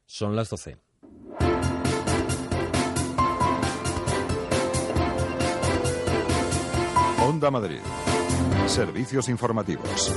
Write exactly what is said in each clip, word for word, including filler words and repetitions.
Son las doce. Onda Madrid. Servicios informativos.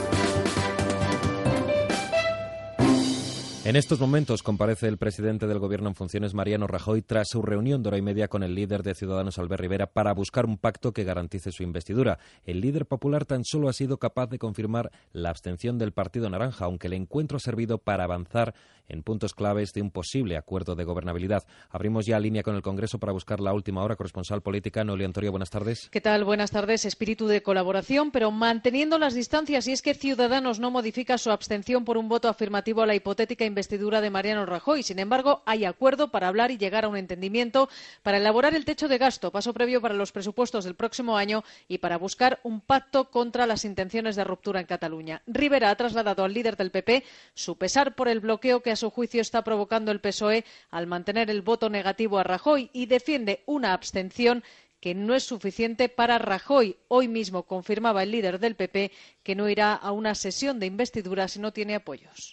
En estos momentos comparece el presidente del Gobierno en funciones, Mariano Rajoy, tras su reunión de hora y media con el líder de Ciudadanos, Albert Rivera, para buscar un pacto que garantice su investidura. El líder popular tan solo ha sido capaz de confirmar la abstención del Partido Naranja, aunque el encuentro ha servido para avanzar en puntos claves de un posible acuerdo de gobernabilidad. Abrimos ya línea con el Congreso para buscar la última hora. Corresponsal política, Noelia Antorio, buenas tardes. ¿Qué tal? Buenas tardes. Espíritu de colaboración, pero manteniendo las distancias, y es que Ciudadanos no modifica su abstención por un voto afirmativo a la hipotética investidura de Mariano Rajoy. Sin embargo, hay acuerdo para hablar y llegar a un entendimiento para elaborar el techo de gasto, paso previo para los presupuestos del próximo año y para buscar un pacto contra las intenciones de ruptura en Cataluña. Rivera ha trasladado al líder del P P su pesar por el bloqueo que a su juicio está provocando el P S O E al mantener el voto negativo a Rajoy y defiende una abstención que no es suficiente para Rajoy. Hoy mismo confirmaba el líder del P P que no irá a una sesión de investidura si no tiene apoyos.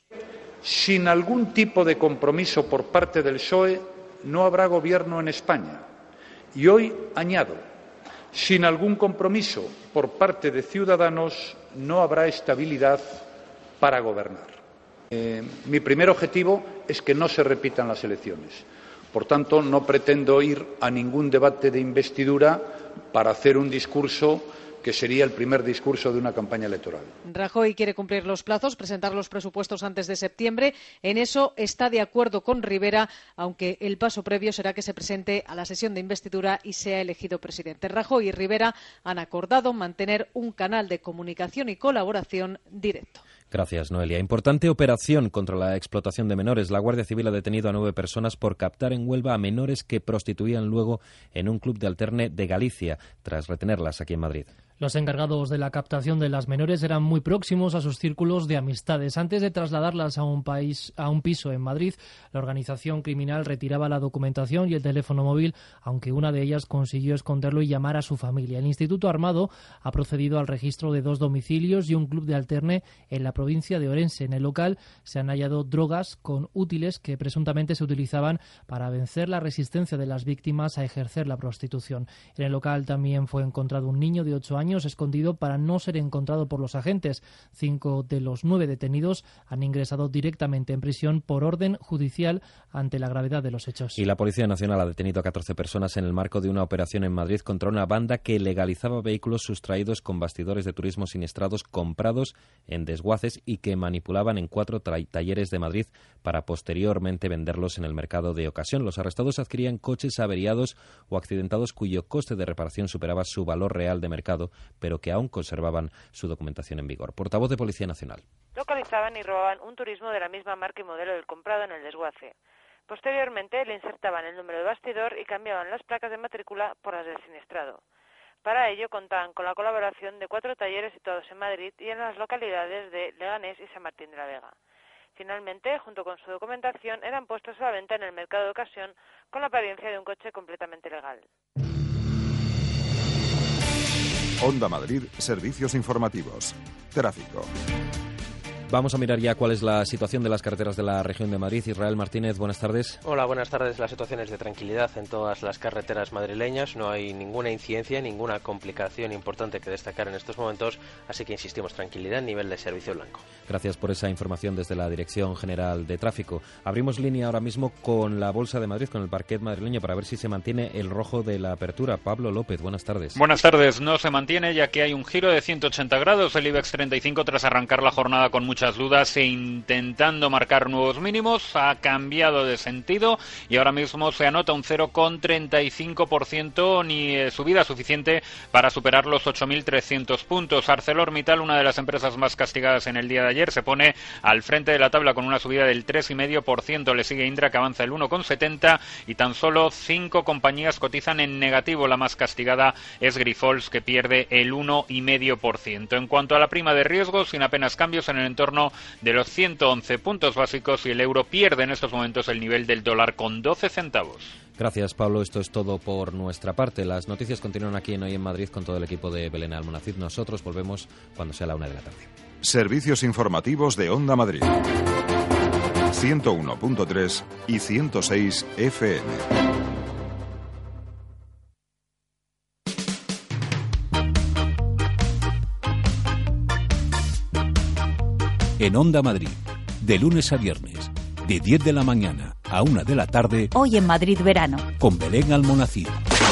Sin algún tipo de compromiso por parte del P S O E no habrá gobierno en España. Y hoy añado, sin algún compromiso por parte de Ciudadanos no habrá estabilidad para gobernar. Eh, mi primer objetivo es que no se repitan las elecciones. Por tanto, no pretendo ir a ningún debate de investidura para hacer un discurso que sería el primer discurso de una campaña electoral. Rajoy quiere cumplir los plazos, presentar los presupuestos antes de septiembre. En eso está de acuerdo con Rivera, aunque el paso previo será que se presente a la sesión de investidura y sea elegido presidente. Rajoy y Rivera han acordado mantener un canal de comunicación y colaboración directo. Gracias, Noelia. Importante operación contra la explotación de menores. La Guardia Civil ha detenido a nueve personas por captar en Huelva a menores que prostituían luego en un club de alterne de Galicia, tras retenerlas aquí en Madrid. Los encargados de la captación de las menores eran muy próximos a sus círculos de amistades. Antes de trasladarlas a un país, a un piso en Madrid, la organización criminal retiraba la documentación y el teléfono móvil, aunque una de ellas consiguió esconderlo y llamar a su familia. El Instituto Armado ha procedido al registro de dos domicilios y un club de alterne en la provincia de Orense. En el local se han hallado drogas con útiles que presuntamente se utilizaban para vencer la resistencia de las víctimas a ejercer la prostitución. En el local también fue encontrado un niño de ocho años escondido para no ser encontrado por los agentes. Cinco de los nueve detenidos han ingresado directamente en prisión por orden judicial ante la gravedad de los hechos. Y la Policía Nacional ha detenido a catorce personas en el marco de una operación en Madrid contra una banda que legalizaba vehículos sustraídos con bastidores de turismo siniestrados comprados en desguaces y que manipulaban en cuatro talleres de Madrid para posteriormente venderlos en el mercado de ocasión. Los arrestados adquirían coches averiados o accidentados cuyo coste de reparación superaba su valor real de mercado, pero que aún conservaban su documentación en vigor. Portavoz de Policía Nacional. Localizaban y robaban un turismo de la misma marca y modelo del comprado en el desguace. Posteriormente le insertaban el número de bastidor y cambiaban las placas de matrícula por las del siniestrado. Para ello contaban con la colaboración de cuatro talleres situados en Madrid y en las localidades de Leganés y San Martín de la Vega. Finalmente, junto con su documentación, eran puestos a la venta en el mercado de ocasión con la apariencia de un coche completamente legal. Onda Madrid, servicios informativos. Tráfico. Vamos a mirar ya cuál es la situación de las carreteras de la región de Madrid. Israel Martínez, buenas tardes. Hola, buenas tardes. La situación es de tranquilidad en todas las carreteras madrileñas. No hay ninguna incidencia, ninguna complicación importante que destacar en estos momentos. Así que insistimos, tranquilidad, nivel de servicio blanco. Gracias por esa información desde la Dirección General de Tráfico. Abrimos línea ahora mismo con la Bolsa de Madrid, con el parquet madrileño, para ver si se mantiene el rojo de la apertura. Pablo López, buenas tardes. Buenas tardes. No se mantiene, ya que hay un giro de ciento ochenta grados. El IBEX treinta y cinco, tras arrancar la jornada con muchas dudas e intentando marcar nuevos mínimos, ha cambiado de sentido y ahora mismo se anota un cero coma treinta y cinco por ciento, ni eh, subida suficiente para superar los ocho mil trescientos puntos. ArcelorMittal, una de las empresas más castigadas en el día de ayer, se pone al frente de la tabla con una subida del tres coma cinco por ciento. Le sigue Indra, que avanza el uno coma setenta, y tan solo cinco compañías cotizan en negativo. La más castigada es Grifols, que pierde el uno coma cinco por ciento. En cuanto a la prima de riesgo, sin apenas cambios en el entorno de los ciento once puntos básicos, y el euro pierde en estos momentos el nivel del dólar con doce centavos. Gracias, Pablo. Esto es todo por nuestra parte. Las noticias continúan aquí en Hoy en Madrid con todo el equipo de Belén Almonacid. Nosotros volvemos cuando sea la una de la tarde. Servicios informativos de Onda Madrid. ciento uno punto tres y ciento seis F M. En Onda Madrid, de lunes a viernes, de diez de la mañana a una de la tarde. Hoy en Madrid Verano. Con Belén Almonacid.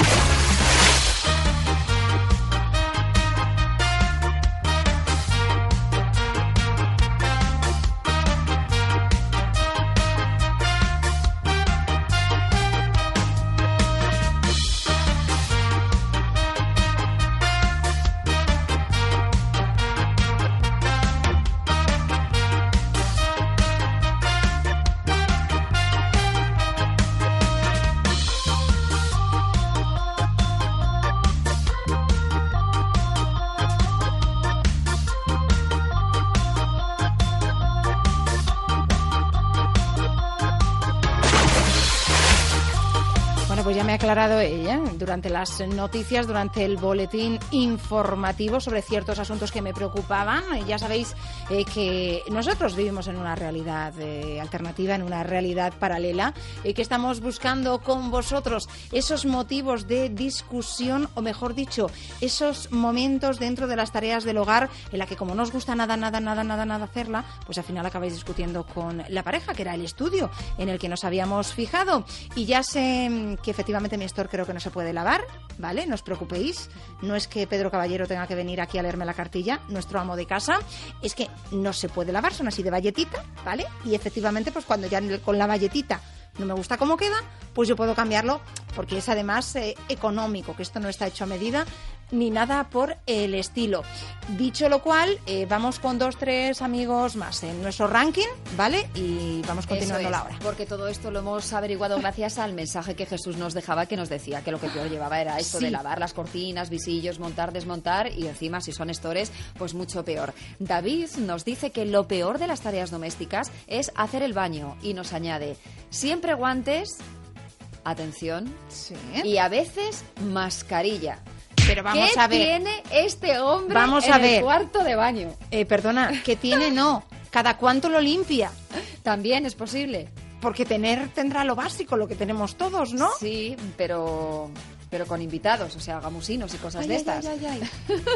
Pues ya me ha aclarado ella durante las noticias, durante el boletín informativo sobre ciertos asuntos que me preocupaban. Ya sabéis eh, que nosotros vivimos en una realidad eh, alternativa, en una realidad paralela, eh, que estamos buscando con vosotros esos motivos de discusión, o mejor dicho, esos momentos dentro de las tareas del hogar en la que, como no os gusta nada, nada, nada, nada, nada hacerla, pues al final acabáis discutiendo con la pareja, que era el estudio en el que nos habíamos fijado. Y ya sé que efectivamente mi store creo que no se puede lavar, ¿vale? No os preocupéis. No es que Pedro Caballero tenga que venir aquí a leerme la cartilla, nuestro amo de casa. Es que no se puede lavar, son así de valletita, ¿vale? Y efectivamente, pues cuando ya con la valletita no me gusta cómo queda, pues yo puedo cambiarlo, porque es además eh, económico, que esto no está hecho a medida ni nada por el estilo. Dicho lo cual, eh, vamos con dos, tres amigos más en nuestro ranking, ¿vale? Y vamos continuando Eso es, la hora. Porque todo esto lo hemos averiguado gracias al mensaje que Jesús nos dejaba, que nos decía que lo que peor llevaba era esto Sí. de lavar las cortinas, visillos, montar, desmontar, y encima si son stores, pues mucho peor. David nos dice que lo peor de las tareas domésticas es hacer el baño, y nos añade, siempre guantes, atención, Sí. y a veces mascarilla. Pero vamos ¿Qué a ver. tiene este hombre Vamos en a el ver. cuarto de baño? Eh, perdona, ¿qué tiene? No. ¿Cada cuánto lo limpia? También es posible. Porque tener tendrá lo básico, lo que tenemos todos, ¿no? Sí, pero pero con invitados, o sea, gamusinos y cosas Ay, de ay, estas. ay, ay,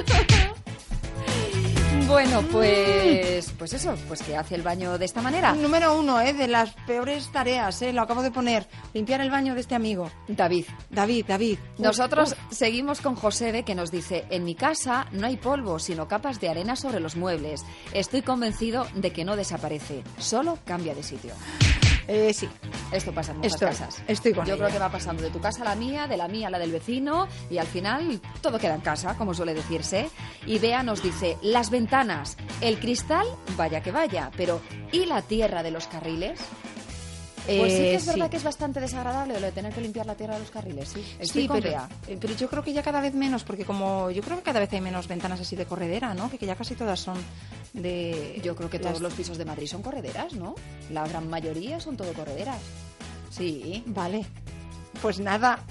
Bueno, pues pues eso, pues que hace el baño de esta manera. Número uno, ¿eh? De las peores tareas, ¿eh? Lo acabo de poner. Limpiar el baño de este amigo. David. David, David. Uf, Nosotros uf. seguimos con Josebe, que nos dice, en mi casa no hay polvo, sino capas de arena sobre los muebles. Estoy convencido de que no desaparece, solo cambia de sitio. Eh, sí. Esto pasa en muchas Estoy, casas. estoy con Yo ella. creo que va pasando de tu casa a la mía, de la mía a la del vecino, y al final todo queda en casa, como suele decirse. Y Bea nos dice, las ventanas, el cristal, vaya que vaya, pero ¿y la tierra de los carriles? Pues sí que es Eh, verdad sí. que es bastante desagradable lo de tener que limpiar la tierra de los carriles, sí. Estoy Sí, con pero, Bea. eh, pero yo creo que ya cada vez menos, porque como yo creo que cada vez hay menos ventanas así de corredera, ¿no? Que, que ya casi todas son de... Yo creo que las- todos los pisos de Madrid son correderas, ¿no? La gran mayoría son todo correderas. Sí. Vale. Pues nada.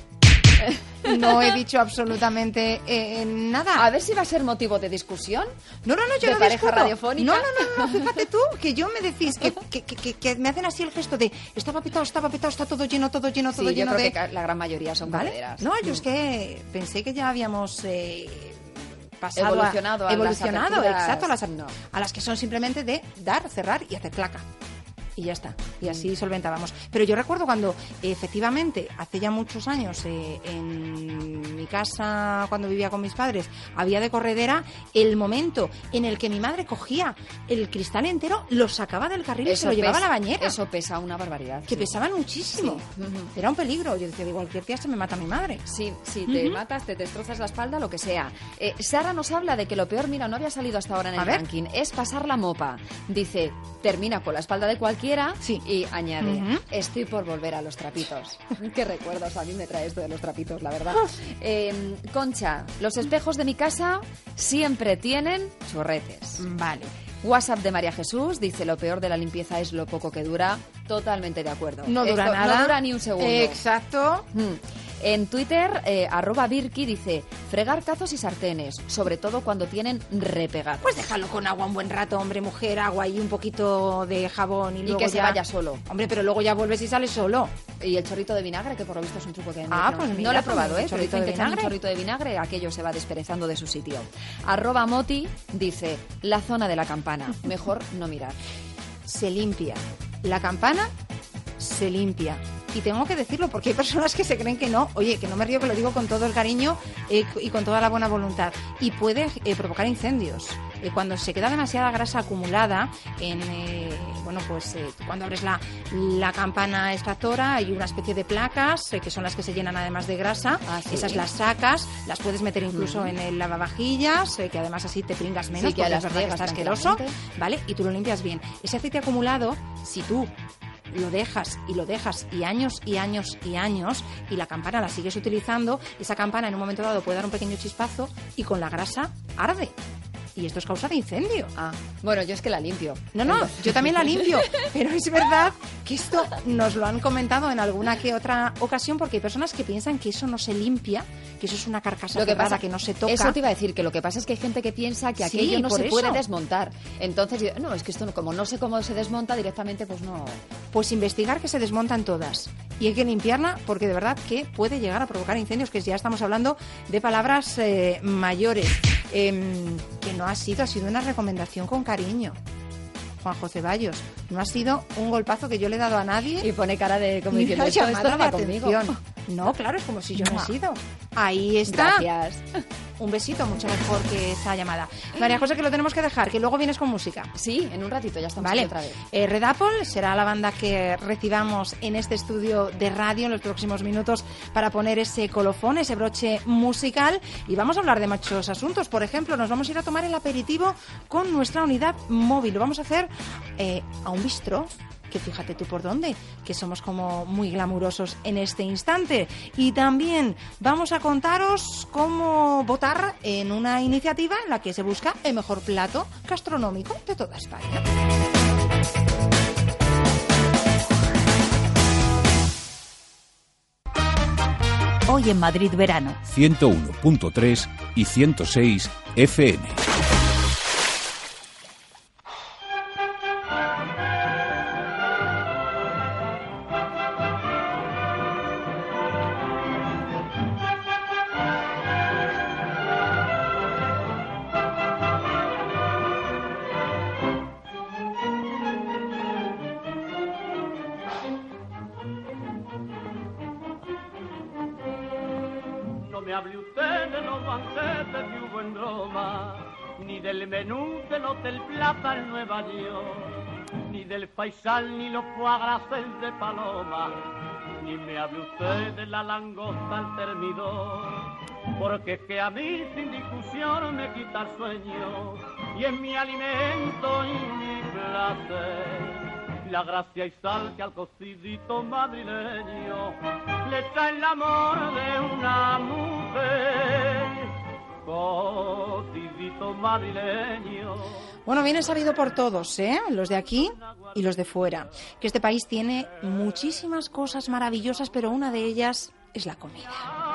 No he dicho absolutamente eh, nada. A ver si va a ser motivo de discusión. No, no, no, yo ¿De no pareja discuto. radiofónica? No, no, no, no, fíjate tú, que yo me decís, que, que, que, que- que me hacen así el gesto de estaba petado, estaba petado, está todo lleno, todo lleno, todo Sí, yo lleno creo de... que ca- la gran mayoría son ¿Vale? correderas. No, yo Mm. es que pensé que ya habíamos eh, pasado Evolucionado a a, las evolucionado, aperturas. exacto, a las, No. a las que son simplemente de dar, cerrar y hacer placa. Y ya está, y así solventábamos. Pero yo recuerdo cuando, efectivamente, hace ya muchos años, eh, en mi casa, cuando vivía con mis padres, había de corredera, el momento en el que mi madre cogía el cristal entero, lo sacaba del carril y se lo llevaba a la pesa- bañera. Eso pesa una barbaridad. Que sí. pesaban muchísimo. Sí. Ujú. Era un peligro. Yo decía, de cualquier día se me mata mi madre. Sí, sí, te Ujú. matas, te destrozas la espalda, lo que sea. Eh, Sara nos habla de que lo peor, mira, no había salido hasta ahora en A el ver. ranking, es pasar la mopa. Dice, termina con la espalda de cualquiera Sí. y añade, Ujú. estoy por volver a los trapitos. Qué recuerdos, a mí me trae esto de los trapitos, la verdad. Eh, Concha, los espejos de mi casa siempre tienen chorretes. Vale. WhatsApp de María Jesús dice, lo peor de la limpieza es lo poco que dura. Totalmente de acuerdo. No dura Esto nada. No dura ni un segundo. Exacto. Mm. En Twitter, eh, arroba Birki dice, fregar cazos y sartenes, sobre todo cuando tienen repegados. Pues déjalo con agua un buen rato, hombre, mujer, agua y un poquito de jabón y, y luego que ya... se vaya solo. Hombre, pero luego ya vuelves y sales solo. Y el chorrito de vinagre, que por lo visto es un truco que... Ah, no, pues no mira, lo he probado, ¿eh? el chorrito de que echan un vinagre. chorrito de vinagre, aquello se va desperezando de su sitio. Arroba Moti dice, la zona de la campana, mejor no mirar. Se limpia. La campana se limpia. Y tengo que decirlo porque hay personas que se creen que no. Oye, que no me río, que lo digo con todo el cariño eh, y con toda la buena voluntad. Y puede eh, provocar incendios. Eh, cuando se queda demasiada grasa acumulada, en eh, bueno, pues eh, cuando abres la, la campana extractora hay una especie de placas eh, que son las que se llenan además de grasa. Ah, ¿sí? Esas las sacas, las puedes meter incluso mm. en el lavavajillas, eh, que además así te pringas menos, sí, que porque las es verdad que está asqueroso, ¿vale? Y tú lo limpias bien. Ese aceite acumulado, si tú lo dejas y lo dejas y años y años y años y la campana la sigues utilizando, esa campana en un momento dado puede dar un pequeño chispazo y con la grasa arde. Y esto es causa de incendio. Ah, bueno, yo es que la limpio. No, no, yo también la limpio. Pero es verdad que esto nos lo han comentado en alguna que otra ocasión porque hay personas que piensan que eso no se limpia, que eso es una carcasa lo que cerrada pasa, que no se toca. Eso te iba a decir, que lo que pasa es que hay gente que piensa que Sí, aquello no por se eso. puede desmontar. Entonces, yo, no, es que esto no, como no sé cómo se desmonta directamente, pues no... Pues investigar que se desmontan todas. Y hay que limpiarla porque de verdad que puede llegar a provocar incendios, que ya estamos hablando de palabras eh, mayores. Eh, que no ha sido, ha sido una recomendación con cariño. Juanjo Ceballos, no ha sido un golpazo que yo le he dado a nadie. Y pone cara de como Ni diciendo, una esto, esto llamada no va de conmigo. atención. No, claro, es como si yo no he sido. Ahí está. Gracias. Un besito, mucho mejor que esa llamada. María José, que lo tenemos que dejar, que luego vienes con música. Sí, en un ratito ya estamos Vale. aquí otra vez. Eh, Red Apple será la banda que recibamos en este estudio de radio en los próximos minutos para poner ese colofón, ese broche musical. Y vamos a hablar de muchos asuntos. Por ejemplo, nos vamos a ir a tomar el aperitivo con nuestra unidad móvil. Lo vamos a hacer eh, a un bistró, que fíjate tú por dónde, que somos como muy glamurosos en este instante. Y también vamos a contaros cómo votar en una iniciativa en la que se busca el mejor plato gastronómico de toda España. Hoy en Madrid verano. ciento uno punto tres y ciento seis F M. No me hable usted de los banquetes que hubo en Roma, ni del menú del Hotel Plaza en Nueva York, ni del faisal ni los foie gras de paloma, ni me hable usted de la langosta al termidor, porque es que a mí sin discusión me quita el sueño, y es mi alimento y mi placer. La gracia y sal que al cocidito madrileño le trae el amor de una mujer. Cocidito madrileño. Bueno, viene sabido por todos, ¿eh? Los de aquí y los de fuera, que este país tiene muchísimas cosas maravillosas, pero una de ellas es la comida.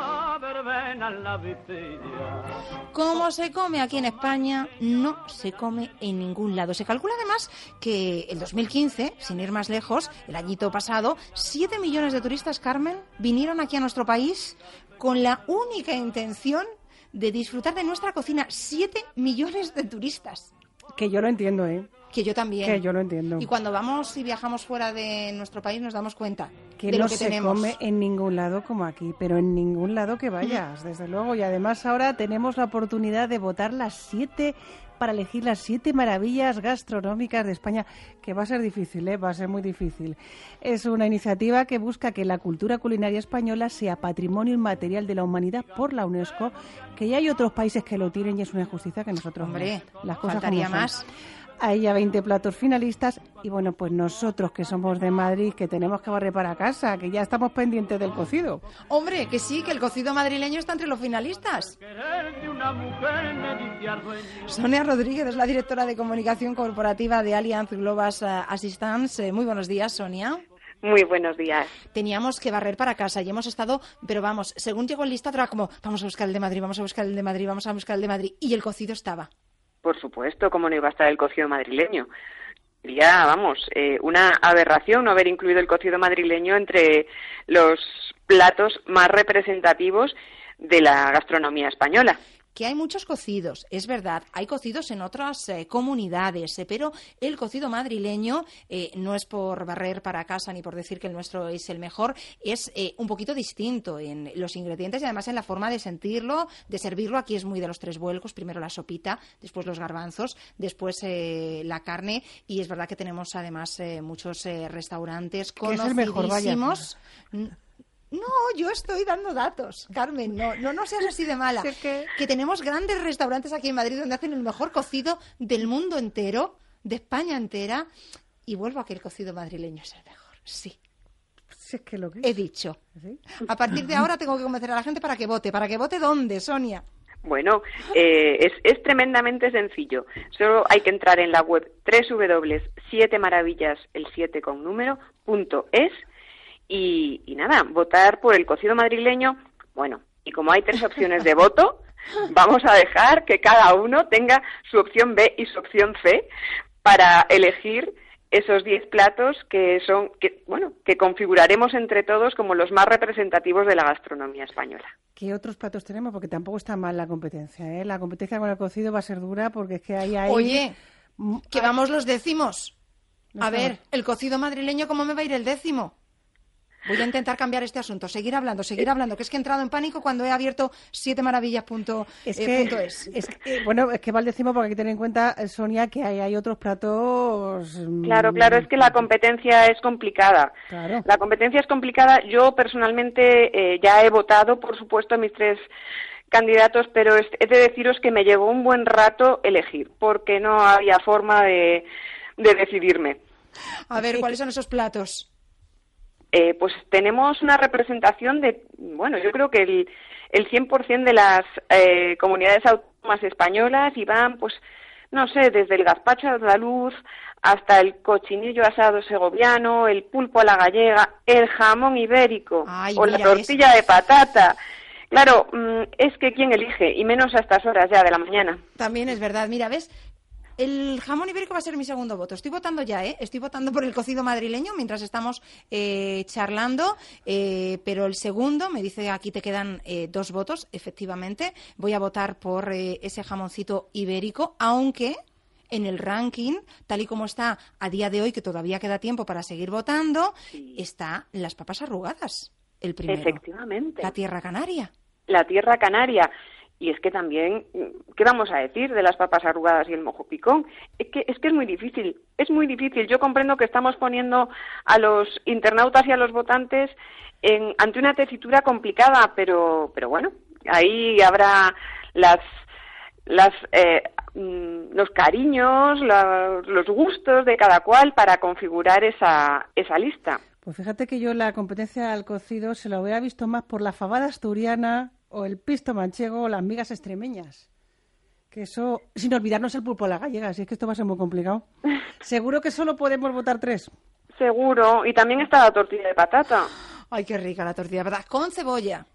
¿Cómo se come aquí en España? No se come en ningún lado. Se calcula además que el dos mil quince, sin ir más lejos, el añito pasado, siete millones de turistas, Carmen, vinieron aquí a nuestro país con la única intención de disfrutar de nuestra cocina. Siete millones de turistas. Que yo lo entiendo, ¿eh? Que yo también. Que yo lo entiendo. Y cuando vamos y viajamos fuera de nuestro país nos damos cuenta que de no lo que se tenemos. come en ningún lado como aquí, pero en ningún lado que vayas, desde luego. Y además ahora tenemos la oportunidad de votar las siete, para elegir las siete maravillas gastronómicas de España, que va a ser difícil, ¿eh? Va a ser muy difícil. Es una iniciativa que busca que la cultura culinaria española sea patrimonio inmaterial de la humanidad por la UNESCO, que ya hay otros países que lo tienen y es una injusticia que nosotros Hombre, no. Las cosas faltaría como son. más. Hay ya veinte platos finalistas y bueno, pues nosotros que somos de Madrid, que tenemos que barrer para casa, que ya estamos pendientes del cocido. Hombre, que sí, que el cocido madrileño está entre los finalistas. Sonia Rodríguez es la directora de comunicación corporativa de Allianz Global Assistance. Muy buenos días, Sonia. Muy buenos días. Teníamos que barrer para casa y hemos estado, pero vamos, según llegó el listado era como, vamos a buscar el de Madrid, vamos a buscar el de Madrid, vamos a buscar el de Madrid, y el cocido estaba. Por supuesto, cómo no iba a estar el cocido madrileño. Sería, vamos, eh, una aberración no haber incluido el cocido madrileño entre los platos más representativos de la gastronomía española. Que hay muchos cocidos, es verdad, hay cocidos en otras eh, comunidades, eh, pero el cocido madrileño eh, no es por barrer para casa ni por decir que el nuestro es el mejor, es eh, un poquito distinto en los ingredientes y además en la forma de sentirlo, de servirlo. Aquí es muy de los tres vuelcos, primero la sopita, después los garbanzos, después eh, la carne, y es verdad que tenemos además eh, muchos eh, restaurantes conocidísimos. No, yo estoy dando datos, Carmen, no, no, no seas así de mala. Sí, que... que tenemos grandes restaurantes aquí en Madrid donde hacen el mejor cocido del mundo entero, de España entera, y vuelvo a que el cocido madrileño es el mejor, sí. Sí, es que lo que he dicho. ¿Sí? A partir de ahora tengo que convencer a la gente para que vote. ¿Para que vote dónde, Sonia? Bueno, eh, es, es tremendamente sencillo. Solo hay que entrar en la web doble u doble u doble u punto siete maravillas, el siete con número, punto es. Y, y nada, votar por el cocido madrileño. Bueno, y como hay tres opciones de voto, vamos a dejar que cada uno tenga su opción B y su opción C para elegir esos diez platos que son, que bueno, que configuraremos entre todos como los más representativos de la gastronomía española. ¿Qué otros platos tenemos? Porque tampoco está mal la competencia, ¿eh? La competencia con el cocido va a ser dura porque es que hay ahí... Oye, que vamos los décimos. A ver, el cocido madrileño, ¿cómo me va a ir el décimo? Voy a intentar cambiar este asunto, seguir hablando, seguir hablando, que es que he entrado en pánico cuando he abierto siete maravillas punto es. Es que, eh, punto es. es que, bueno, es que va al décimo porque hay que tener en cuenta, Sonia, que hay, hay otros platos... Claro, claro, es que la competencia es complicada. Claro. La competencia es complicada. Yo personalmente eh, ya he votado, por supuesto, a mis tres candidatos, pero es, he de deciros que me llevó un buen rato elegir, porque no había forma de, de decidirme. A ver, ¿cuáles son esos platos? Eh, pues tenemos una representación de, bueno, yo creo que el, el cien por ciento de las eh, comunidades autónomas españolas, y van, pues, no sé, desde el gazpacho andaluz hasta el cochinillo asado segoviano, el pulpo a la gallega, el jamón ibérico. Ay, o la tortilla ves. de patata. Claro, mmm, es que ¿quién elige? Y menos a estas horas ya de la mañana. También es verdad. Mira, ¿ves? El jamón ibérico va a ser mi segundo voto. Estoy votando ya, ¿eh? Estoy votando por el cocido madrileño mientras estamos eh, charlando, eh, pero el segundo, me dice aquí te quedan eh, dos votos, efectivamente. Voy a votar por eh, ese jamoncito ibérico, aunque en el ranking, tal y como está a día de hoy, que todavía queda tiempo para seguir votando, sí. Está las papas arrugadas, el primero. Efectivamente. La tierra canaria. La tierra canaria. Y es que también, ¿qué vamos a decir de las papas arrugadas y el mojo picón? Es que es que es muy difícil, es muy difícil. Yo comprendo que estamos poniendo a los internautas y a los votantes en, ante una tesitura complicada, pero pero bueno, ahí habrá las las eh, los cariños, los, los gustos de cada cual para configurar esa esa lista. Pues fíjate que yo la competencia al cocido se lo había visto más por la fabada asturiana o el pisto manchego o las migas extremeñas. Que eso, sin olvidarnos el pulpo a la gallega, así es que esto va a ser muy complicado. Seguro que solo podemos votar tres. Seguro, y también está la tortilla de patata. Ay, qué rica la tortilla de patata, con cebolla.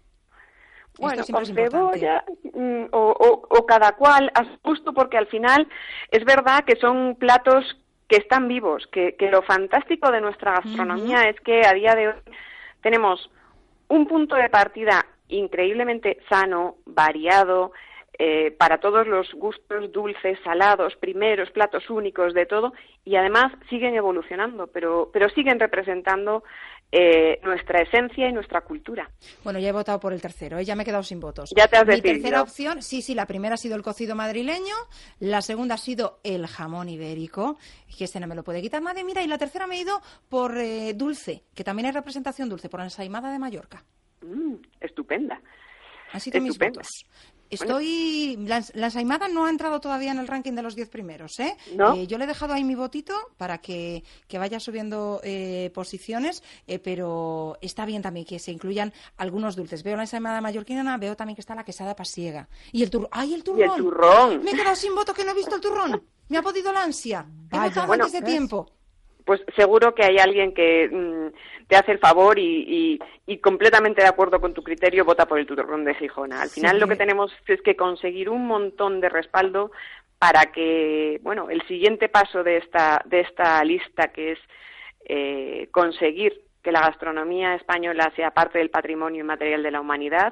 Bueno, con cebolla, o, o, o cada cual a su gusto, porque al final es verdad que son platos que están vivos, que, que lo fantástico de nuestra gastronomía uh-huh. es que a día de hoy tenemos un punto de partida increíblemente sano, variado, eh, para todos los gustos, dulces, salados, primeros, platos únicos, de todo, y además siguen evolucionando, pero, pero siguen representando eh, nuestra esencia y nuestra cultura. Bueno, ya he votado por el tercero, ¿eh? Ya me he quedado sin votos. Ya te has Mi decidido. tercera opción, sí, sí, la primera ha sido el cocido madrileño, la segunda ha sido el jamón ibérico, que este no me lo puede quitar nadie, mira, y la tercera me he ido por eh, dulce, que también hay representación dulce, por la ensaimada de Mallorca. Mm, estupenda. Han sido mis votos. Estoy... Bueno. La, la ensaimada no ha entrado todavía en el ranking de los diez primeros, ¿eh? ¿No? eh yo le he dejado ahí mi votito para que, que vaya subiendo eh, posiciones, eh, pero está bien también que se incluyan algunos dulces. Veo la ensaimada mallorquina, veo también que está la quesada pasiega. Y el turrón. ¡Ay, el turrón! ¿Y el turrón? Me he quedado sin voto que no he visto el turrón. Me ha podido la ansia. He votado bueno, antes de tiempo. Pues seguro que hay alguien que mmm, te hace el favor y, y, y completamente de acuerdo con tu criterio vota por el turrón de Gijona. Al final sí, lo que tenemos es que conseguir un montón de respaldo para que, bueno, el siguiente paso de esta, de esta lista, que es eh, conseguir que la gastronomía española sea parte del patrimonio inmaterial de la humanidad,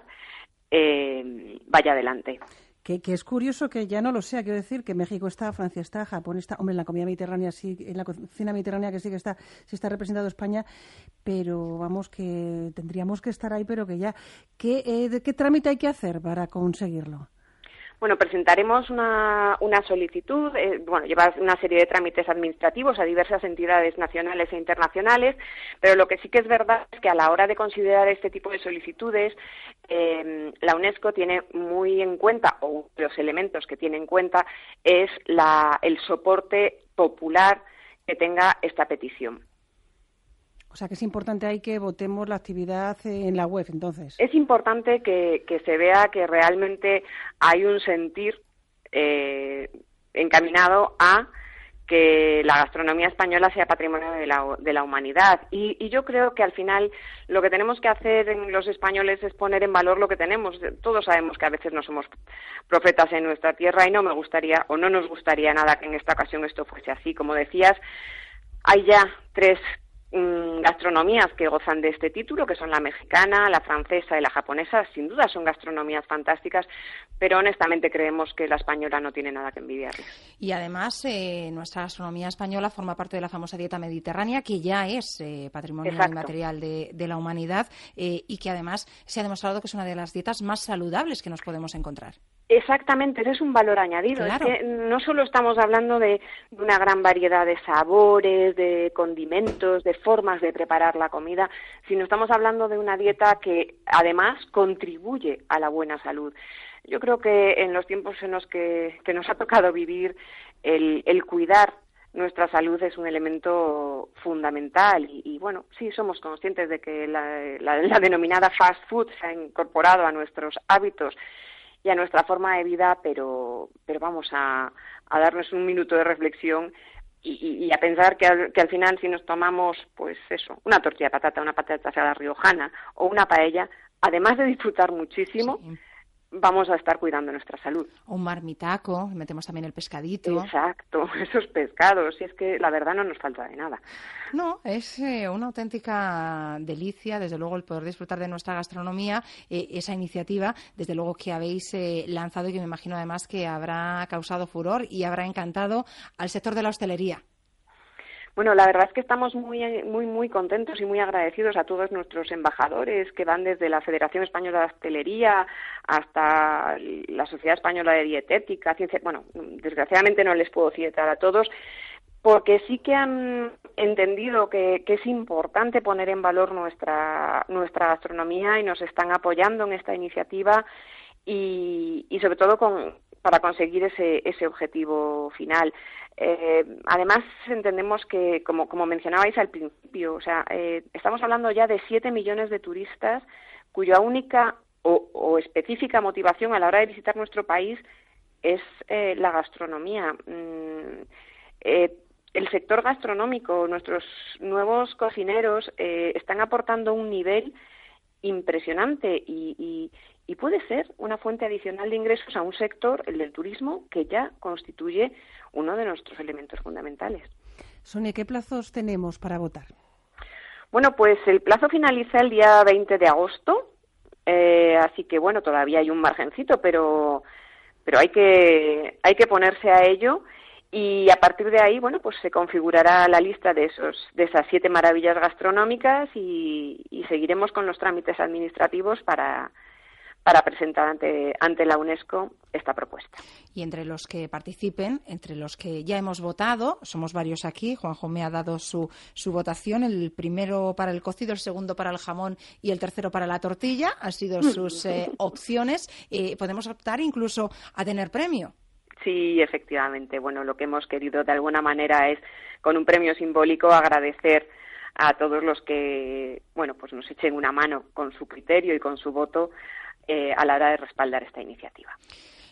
eh, vaya adelante. Que, que es curioso que ya no lo sea, quiero decir que México está, Francia está, Japón está, hombre, en la comida mediterránea sí, en la cocina mediterránea que sí que está, sí está representado España, pero vamos que tendríamos que estar ahí, pero que ya, ¿qué, eh, ¿qué trámite hay que hacer para conseguirlo? Bueno, presentaremos una, una solicitud, eh, bueno, lleva una serie de trámites administrativos a diversas entidades nacionales e internacionales, pero lo que sí que es verdad es que a la hora de considerar este tipo de solicitudes, eh, la UNESCO tiene muy en cuenta, o los elementos que tiene en cuenta, es la, el soporte popular que tenga esta petición. O sea, que es importante ahí que votemos la actividad en la web, entonces. Es importante que, que se vea que realmente hay un sentir eh, encaminado a que la gastronomía española sea patrimonio de la, de la humanidad. Y, y yo creo que al final lo que tenemos que hacer en los españoles es poner en valor lo que tenemos. Todos sabemos que a veces no somos profetas en nuestra tierra y no me gustaría, o no nos gustaría nada que en esta ocasión esto fuese así. Como decías, hay ya tres gastronomías que gozan de este título, que son la mexicana, la francesa y la japonesa. Sin duda son gastronomías fantásticas, pero honestamente creemos que la española no tiene nada que envidiarles. Y además, eh, nuestra gastronomía española forma parte de la famosa dieta mediterránea, que ya es eh, patrimonio Exacto. inmaterial de, de la humanidad, eh, y que además se ha demostrado que es una de las dietas más saludables que nos podemos encontrar. Exactamente, ese es un valor añadido. Claro. Es que no solo estamos hablando de, de una gran variedad de sabores, de condimentos, de formas de preparar la comida, sino estamos hablando de una dieta que además contribuye a la buena salud. Yo creo que en los tiempos en los que, que nos ha tocado vivir, el, el cuidar nuestra salud es un elemento fundamental y, y bueno, sí somos conscientes de que la, la, la denominada fast food se ha incorporado a nuestros hábitos y a nuestra forma de vida, pero, pero vamos a, a darnos un minuto de reflexión y, y, y a pensar que al, que al final si nos tomamos, pues eso, una tortilla de patata, una patata asada riojana o una paella, además de disfrutar muchísimo, sí, vamos a estar cuidando nuestra salud. Un marmitaco, metemos también el pescadito. Exacto, esos pescados, y es que la verdad no nos falta de nada. No, es eh, una auténtica delicia, desde luego, el poder disfrutar de nuestra gastronomía, eh, esa iniciativa, desde luego que habéis eh, lanzado y que me imagino además que habrá causado furor y habrá encantado al sector de la hostelería. Bueno, la verdad es que estamos muy, muy, muy contentos y muy agradecidos a todos nuestros embajadores que van desde la Federación Española de Hostelería hasta la Sociedad Española de Dietética, ciencia. Bueno, desgraciadamente no les puedo citar a todos, porque sí que han entendido que, que es importante poner en valor nuestra, nuestra gastronomía y nos están apoyando en esta iniciativa y, y sobre todo con, para conseguir ese, ese objetivo final. Eh, además, entendemos que, como, como mencionabais al principio, o sea, eh, estamos hablando ya de siete millones de turistas cuya única o, o específica motivación a la hora de visitar nuestro país es eh, la gastronomía. Mm, eh, el sector gastronómico, nuestros nuevos cocineros eh, están aportando un nivel impresionante y, y, y puede ser una fuente adicional de ingresos a un sector, el del turismo, que ya constituye uno de nuestros elementos fundamentales. Sonia, ¿qué plazos tenemos para votar? Bueno, pues el plazo finaliza el día veinte de agosto, eh, así que bueno, todavía hay un margencito, pero pero hay que hay que ponerse a ello. Y a partir de ahí, bueno, pues se configurará la lista de esos de esas siete maravillas gastronómicas y, y seguiremos con los trámites administrativos para, para presentar ante, ante la UNESCO esta propuesta. Y entre los que participen, entre los que ya hemos votado, somos varios aquí, Juanjo me ha dado su, su votación, el primero para el cocido, el segundo para el jamón y el tercero para la tortilla, han sido sus eh, opciones. Eh, podemos optar incluso a tener premio. Sí, efectivamente. Bueno, lo que hemos querido de alguna manera es, con un premio simbólico, agradecer a todos los que, bueno, pues nos echen una mano con su criterio y con su voto eh, a la hora de respaldar esta iniciativa.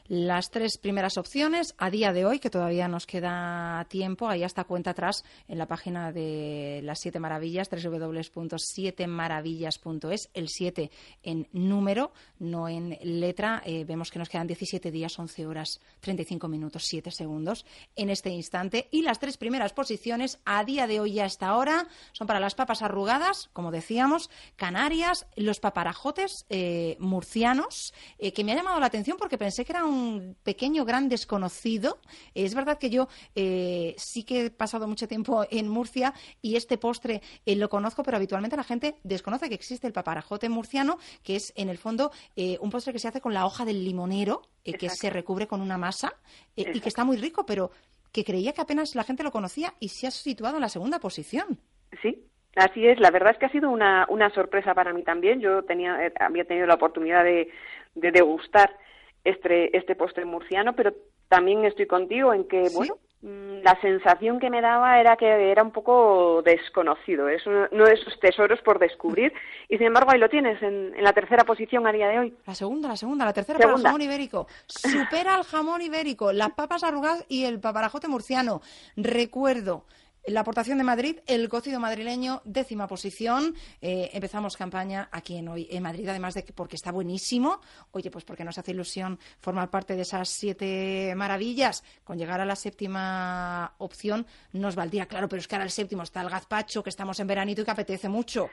las tres primeras opciones a día de hoy, que todavía nos queda tiempo, ahí hasta cuenta atrás en la página de las Siete Maravillas, doble u doble u doble u punto siete maravillas punto es, el siete en número, no en letra. Eh, vemos que nos quedan diecisiete días, once horas, treinta y cinco minutos, siete segundos en este instante. Y las tres primeras posiciones a día de hoy y hasta ahora son para las papas arrugadas, como decíamos, Canarias, los paparajotes eh, murcianos, eh, que me ha llamado la atención porque pensé que era un pequeño gran desconocido. Es verdad que yo eh, sí que he pasado mucho tiempo en Murcia y este postre eh, lo conozco, pero habitualmente la gente desconoce que existe el paparajote murciano, que es en el fondo eh, un postre que se hace con la hoja del limonero, eh, que se recubre con una masa eh, y que está muy rico, pero que creía que apenas la gente lo conocía y se ha situado en la segunda posición. Sí, así es. La verdad es que ha sido una, una sorpresa para mí también. Yo tenía había tenido la oportunidad de, de degustar este, este postre murciano, pero también estoy contigo en que, ¿sí? bueno, la sensación que me daba era que era un poco desconocido. Es uno, uno de esos tesoros por descubrir y, sin embargo, ahí lo tienes, en, en la tercera posición a día de hoy. La segunda, la segunda, la tercera segunda. Para el jamón ibérico. Supera al jamón ibérico, las papas arrugadas y el paparajote murciano. Recuerdo la aportación de Madrid, el cocido madrileño, décima posición. Eh, empezamos campaña aquí en hoy en Madrid, además de que porque está buenísimo. Oye, pues porque nos hace ilusión formar parte de esas siete maravillas. Con llegar a la séptima opción nos valdría, claro, pero es que ahora el séptimo está el gazpacho, que estamos en veranito y que apetece mucho.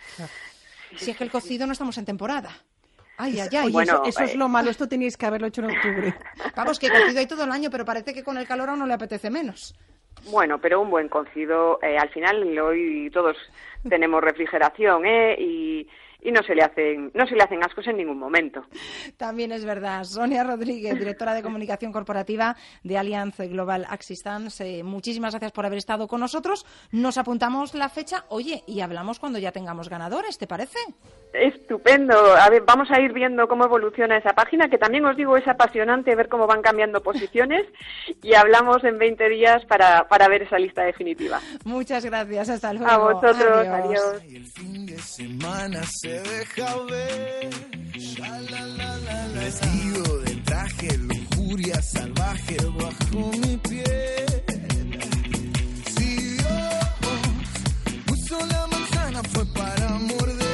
Si es que el cocido no estamos en temporada. Ay, ay, ay. Bueno, eso, eso es lo malo, esto teníais que haberlo hecho en octubre. Vamos, que cocido hay todo el año, pero parece que con el calor a uno le apetece menos. Bueno, pero un buen cocido, eh, al final hoy todos tenemos refrigeración, ¿eh? Y, y no se le hacen no se le hacen ascos en ningún momento. También es verdad. Sonia Rodríguez, directora de Comunicación Corporativa de Allianz Global Assistance, eh, muchísimas gracias por haber estado con nosotros. Nos apuntamos la fecha, oye, y hablamos cuando ya tengamos ganadores, ¿te parece? Estupendo. A ver, vamos a ir viendo cómo evoluciona esa página, que también os digo es apasionante ver cómo van cambiando posiciones, y hablamos en veinte días para, para ver esa lista definitiva. Muchas gracias, hasta luego. A vosotros, adiós. adiós. Y el fin de semana se deja ver, vestido de traje, lujuria salvaje bajo mi piel. Si Dios puso la manzana fue para morder.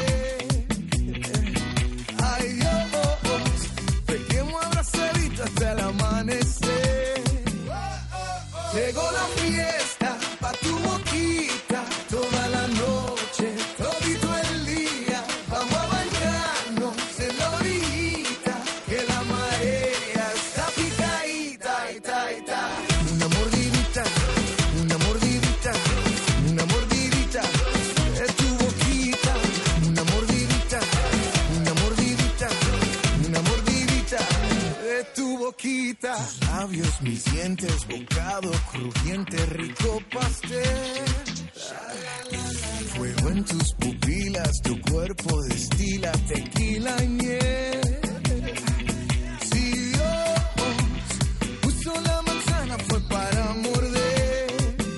Hasta el amanecer llegó la fiesta pa' tu boquita, toda la noche, todito el día, vamos a bañarnos en la orillita, que la marea está picadita, ita, ita. Una mordidita, una mordidita, una mordidita de tu boquita, una mordidita, una mordidita, una mordidita de tu boquita. Tus labios, mis dientes, bocado crujiente, rico pastel. Fuego en tus pupilas, tu cuerpo destila tequila y miel. Si Dios puso la manzana fue para morder.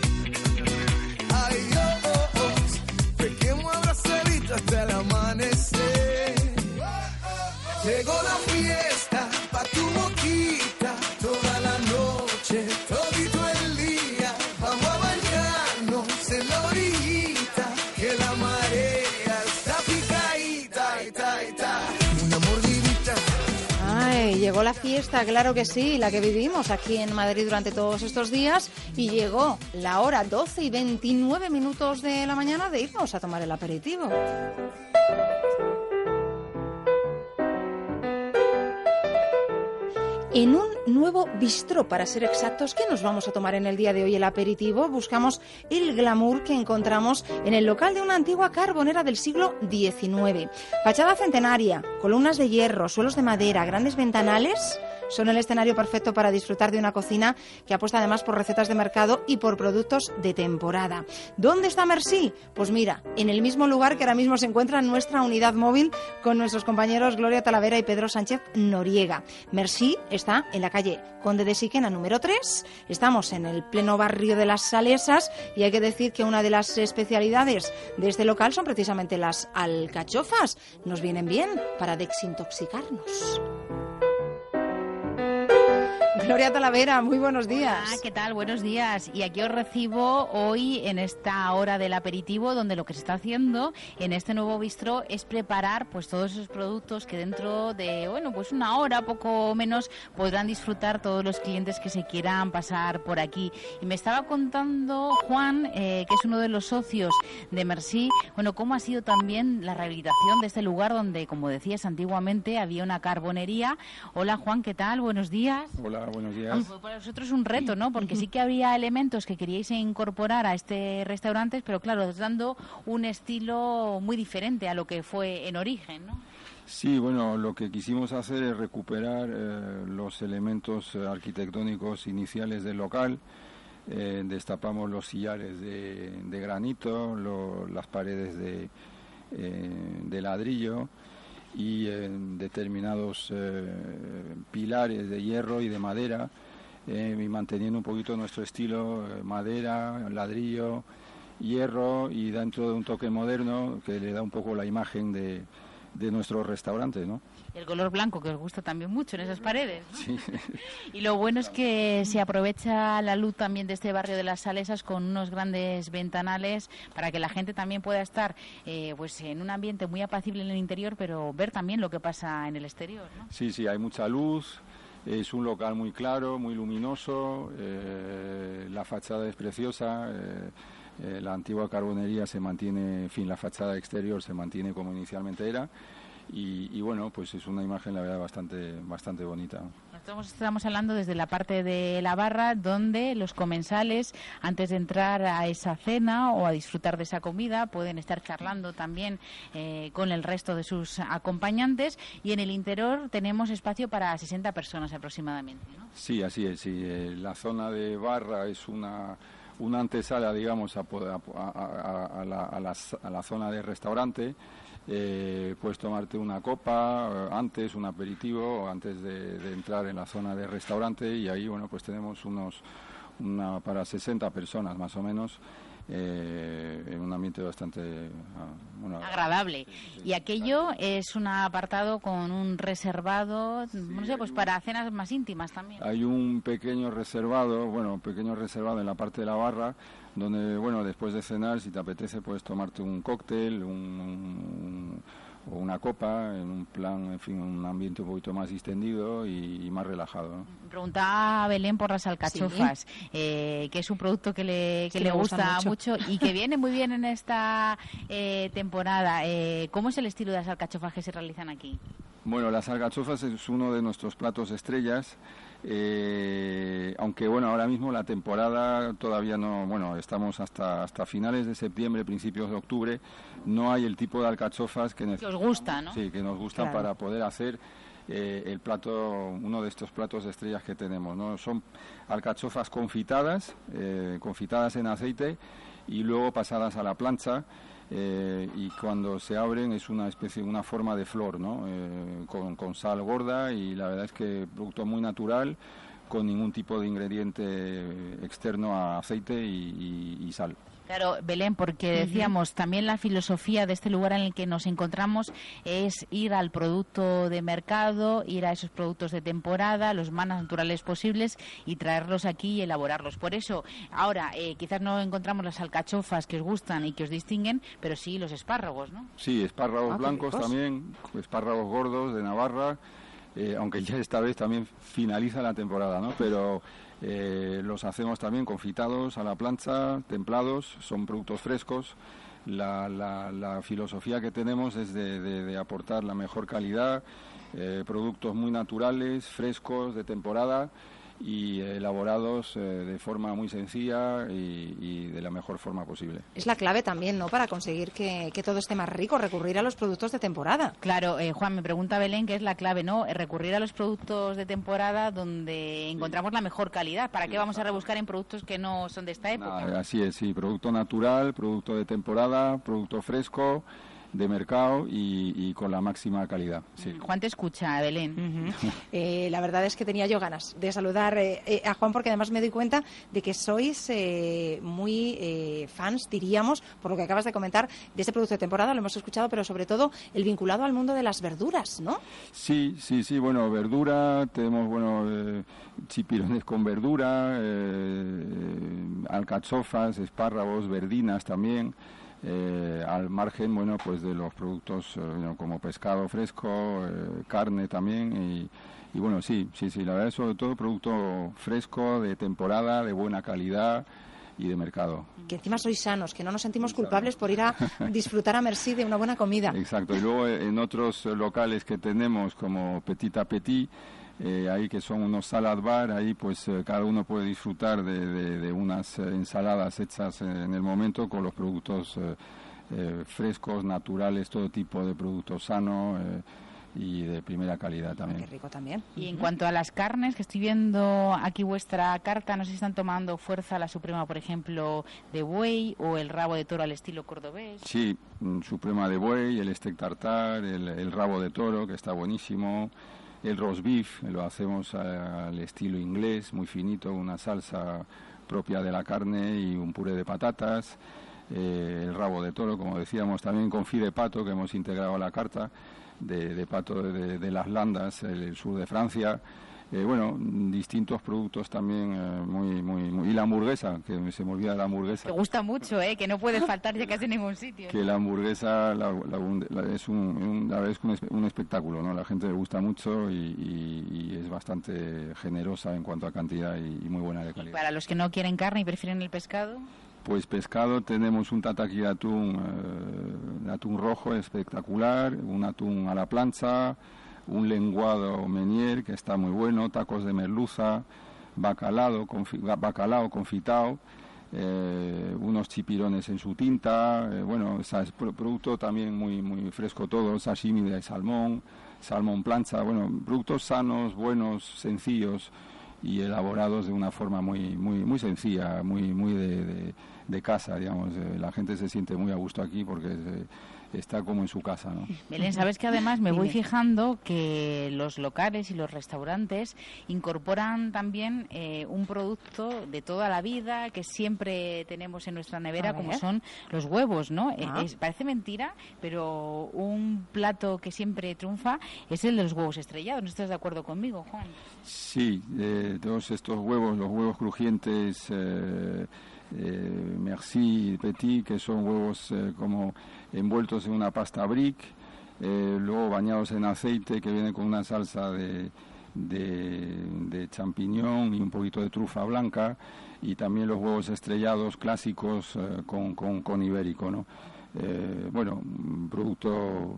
Ay Dios, pequemos abrazadito hasta el amanecer. Llegó la fiesta pa' tu boquita, toda la noche, todito el día, vamos a bañarnos en la orillita, que la marea está picadita, ita, ita. Una mordidita. Ay, llegó la fiesta, claro que sí, la que vivimos aquí en Madrid durante todos estos días, y llegó la hora doce y veintinueve minutos de la mañana de irnos a tomar el aperitivo. En un nuevo bistró, para ser exactos, ¿qué nos vamos a tomar en el día de hoy el aperitivo? Buscamos el glamour que encontramos en el local de una antigua carbonera del siglo diecinueve. Fachada centenaria, columnas de hierro, suelos de madera, grandes ventanales. Son el escenario perfecto para disfrutar de una cocina que apuesta además por recetas de mercado y por productos de temporada. ¿Dónde está Merci? Pues mira, en el mismo lugar que ahora mismo se encuentra nuestra unidad móvil con nuestros compañeros Gloria Talavera y Pedro Sánchez Noriega. Merci está en la calle Conde de Siquena número tres. Estamos en el pleno barrio de las Salesas y hay que decir que una de las especialidades de este local son precisamente las alcachofas. Nos vienen bien para desintoxicarnos. Gloria Talavera, muy buenos días. Hola, ¿qué tal? Buenos días. Y aquí os recibo hoy en esta hora del aperitivo, donde lo que se está haciendo en este nuevo bistró es preparar pues todos esos productos que dentro de, bueno, pues una hora, poco menos, podrán disfrutar todos los clientes que se quieran pasar por aquí. Y me estaba contando Juan, eh, que es uno de los socios de Merci, bueno, cómo ha sido también la rehabilitación de este lugar donde, como decías, antiguamente había una carbonería. Hola Juan, ¿qué tal? Buenos días. Hola, buenos días. Fue para vosotros un reto, ¿no? Porque sí que había elementos que queríais incorporar a este restaurante, pero claro, dando un estilo muy diferente a lo que fue en origen, ¿no? Sí, bueno, lo que quisimos hacer es recuperar eh, los elementos arquitectónicos iniciales del local. Eh, destapamos los sillares de, de granito, lo, las paredes de, eh, de ladrillo y eh, determinados eh, pilares de hierro y de madera, eh, y manteniendo un poquito nuestro estilo, eh, madera, ladrillo, hierro, y dentro de un toque moderno que le da un poco la imagen de, de nuestro restaurante, ¿no? El color blanco, que os gusta también mucho en esas paredes, ¿no? Sí. Y lo bueno es que se aprovecha la luz también de este barrio de Las Salesas con unos grandes ventanales para que la gente también pueda estar eh, pues en un ambiente muy apacible en el interior, pero ver también lo que pasa en el exterior, ¿no? Sí, sí, hay mucha luz, es un local muy claro, muy luminoso, eh, la fachada es preciosa, eh, eh, la antigua carbonería se mantiene, en fin, la fachada exterior se mantiene como inicialmente era. Y, y bueno, pues es una imagen, la verdad, bastante bastante bonita. Estamos, estamos hablando desde la parte de la barra, donde los comensales, antes de entrar a esa cena o a disfrutar de esa comida, pueden estar charlando también eh, con el resto de sus acompañantes. Y en el interior tenemos espacio para sesenta personas aproximadamente, ¿no? Sí, así es. Sí. Eh, la zona de barra es una... una antesala, digamos, a, a, a, a, la, a, la, a la zona de restaurante. Eh, puedes tomarte una copa eh, antes, un aperitivo, antes de, de entrar en la zona de restaurante, y ahí, bueno, pues tenemos unos una para sesenta personas más o menos, eh, en un ambiente bastante uh, bueno, agradable. Sí, sí, y aquello es un apartado con un reservado, sí, no sé, pues para cenas más íntimas también. Hay un pequeño reservado, bueno, un pequeño reservado en la parte de la barra, donde, bueno, después de cenar, si te apetece, puedes tomarte un cóctel, un, un, o una copa, en un plan, en fin, un ambiente un poquito más distendido y, y más relajado, ¿no? Preguntaba a Belén por las alcachofas, sí. eh, que es un producto que le, que sí, le gusta mucho. mucho y que viene muy bien en esta eh, temporada. Eh, ¿Cómo es el estilo de las alcachofas que se realizan aquí? Bueno, las alcachofas es uno de nuestros platos estrellas. Eh, aunque bueno, ahora mismo la temporada todavía no, bueno, estamos hasta hasta finales de septiembre, principios de octubre, no hay el tipo de alcachofas que, que os gusta, ¿no? Sí, que nos gustan, claro, para poder hacer eh, el plato, uno de estos platos de estrellas que tenemos, ¿no? Son alcachofas confitadas, eh, confitadas en aceite y luego pasadas a la plancha. Eh, y cuando se abren es una especie, una forma de flor, ¿no? Eh, con, con sal gorda, y la verdad es que producto muy natural, con ningún tipo de ingrediente externo a aceite y, y, y sal. Claro, Belén, porque decíamos, uh-huh, también la filosofía de este lugar en el que nos encontramos es ir al producto de mercado, ir a esos productos de temporada, los más naturales posibles, y traerlos aquí y elaborarlos. Por eso, ahora, eh, quizás no encontramos las alcachofas que os gustan y que os distinguen, pero sí los espárragos, ¿no? Sí, espárragos ah, blancos también, espárragos gordos de Navarra, eh, aunque ya esta vez también finaliza la temporada, ¿no? Pero... Eh, los hacemos también confitados a la plancha, templados, son productos frescos. La, la, la filosofía que tenemos es de, de, de aportar la mejor calidad, eh, productos muy naturales, frescos, de temporada, y elaborados eh, de forma muy sencilla y, y de la mejor forma posible. Es la clave también, ¿no?, para conseguir que, que todo esté más rico, recurrir a los productos de temporada. Claro, eh, Juan, me pregunta Belén que es la clave, ¿no? Recurrir a los productos de temporada donde sí. encontramos la mejor calidad. ¿Para sí, qué vamos a rebuscar en productos que no son de esta época? Nah, así es, sí, producto natural, producto de temporada, producto fresco. de mercado y, y con la máxima calidad. Sí. Juan te escucha, Belén. Uh-huh. eh, la verdad es que tenía yo ganas de saludar eh, eh, a Juan, porque además me doy cuenta de que sois eh, muy eh, fans, diríamos, por lo que acabas de comentar, de este producto de temporada, lo hemos escuchado, pero sobre todo el vinculado al mundo de las verduras, ¿no? Sí, sí, sí, bueno, verdura, tenemos, bueno, eh, chipirones con verdura, eh, alcachofas, espárragos, verdinas también. Eh, al margen, bueno, pues de los productos eh, you know, como pescado fresco, eh, carne también y, y bueno, sí, sí, sí, la verdad es sobre todo producto fresco, de temporada, de buena calidad y de mercado. Que encima sois sanos, que no nos sentimos culpables por ir a disfrutar a merci de una buena comida. Exacto, y luego en otros locales que tenemos como Petit à Petit, Eh, ahí que son unos salad bar, ahí pues eh, cada uno puede disfrutar de, de, de unas eh, ensaladas hechas en el momento con los productos eh, eh, frescos, naturales, todo tipo de productos sanos eh, y de primera calidad también. Qué rico también. Y en cuanto a las carnes, que estoy viendo aquí vuestra carta, no sé si están tomando fuerza la Suprema, por ejemplo, de buey o el rabo de toro al estilo cordobés. Sí, Suprema de buey, el steak tartar, el, el rabo de toro, que está buenísimo. El roast beef lo hacemos al estilo inglés, muy finito, una salsa propia de la carne y un puré de patatas. Eh, el rabo de toro, como decíamos, también con fi de pato, que hemos integrado a la carta, de, de pato de, de las Landas, el, el sur de Francia. Eh, bueno, distintos productos también eh, muy, muy, muy... Y la hamburguesa, que se me olvida la hamburguesa. Que gusta mucho, ¿eh? Que no puede faltar ya casi en ningún sitio. Que la hamburguesa la, la, la, es, un, un, la es un, un espectáculo, ¿no? La gente le gusta mucho y, y, y es bastante generosa en cuanto a cantidad y, y muy buena de calidad. ¿Y para los que no quieren carne y prefieren el pescado? Pues pescado tenemos un tataki de atún, eh, de atún rojo espectacular, un atún a la plancha, un lenguado meunier que está muy bueno, tacos de merluza, bacalao, confi, bacalao confitado, eh, unos chipirones en su tinta, eh, bueno, o sea, es producto también muy muy fresco todo, sashimi de salmón, salmón plancha, bueno, productos sanos, buenos, sencillos y elaborados de una forma muy muy muy sencilla, muy muy de, de, de casa, digamos. Eh, la gente se siente muy a gusto aquí porque eh, está como en su casa, ¿no? Belén, sabes que además me voy fijando que los locales y los restaurantes incorporan también eh, un producto de toda la vida que siempre tenemos en nuestra nevera, como son los huevos, ¿no? Ah. Es, parece mentira, pero un plato que siempre triunfa es el de los huevos estrellados. ¿No estás de acuerdo conmigo, Juan? Sí, eh, todos estos huevos, los huevos crujientes, eh, eh, merci, petit, que son huevos eh, como envueltos en una pasta brick, eh, luego bañados en aceite, que viene con una salsa de, de, de champiñón y un poquito de trufa blanca, y también los huevos estrellados clásicos eh, con, con, con ibérico, ¿no? Eh, bueno, un producto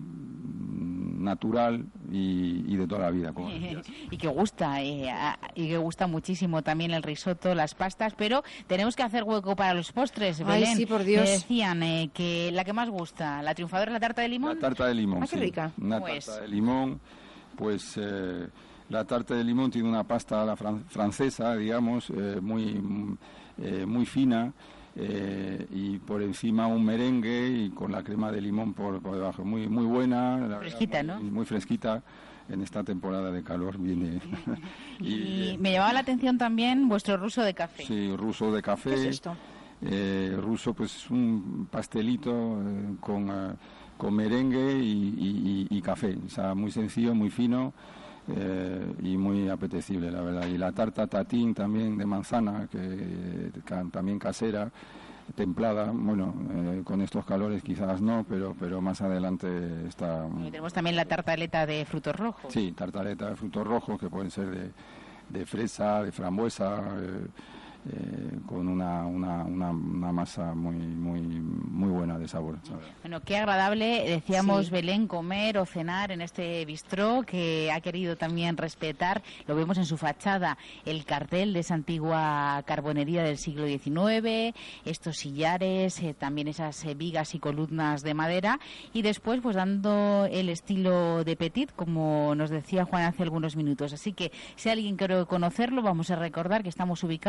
natural y, y de toda la vida, como decías. Y que gusta, eh, y que gusta muchísimo también el risotto, las pastas, pero tenemos que hacer hueco para los postres, Belén. Ay, sí, por Dios. Me decían eh, que la que más gusta, la triunfadora es la tarta de limón. La tarta de limón, ah, qué sí. rica. Una pues. tarta de limón, pues eh, la tarta de limón tiene una pasta a la fran- francesa, digamos, eh, muy, eh, muy fina, Eh, y por encima un merengue y con la crema de limón por, por debajo, muy muy buena, la fresquita, verdad, muy, ¿no? Muy fresquita en esta temporada de calor viene. y, y me llamaba la atención también vuestro ruso de café. Sí, ruso de café. ¿Qué es esto? Eh, ruso, pues un pastelito eh, con, uh, con merengue y, y, y, y café, o sea, muy sencillo, muy fino. Eh, y muy apetecible, la verdad. Y la tarta tatín también de manzana, que, que también casera, templada, bueno, eh, con estos calores quizás no, pero pero más adelante está... Y tenemos también la tartaleta de frutos rojos. Sí, tartaleta de frutos rojos, que pueden ser de, de fresa, de frambuesa, eh, eh, con una, una, una, una masa muy muy muy buena de sabor, ¿sabes? Bueno, qué agradable, decíamos, Sí. Belén, comer o cenar en este bistró que ha querido también respetar, lo vemos en su fachada, el cartel de esa antigua carbonería del siglo diecinueve, estos sillares, eh, también esas eh, vigas y columnas de madera, y después pues dando el estilo de Petit, como nos decía Juan hace algunos minutos. Así que si alguien quiere conocerlo, vamos a recordar que estamos ubicados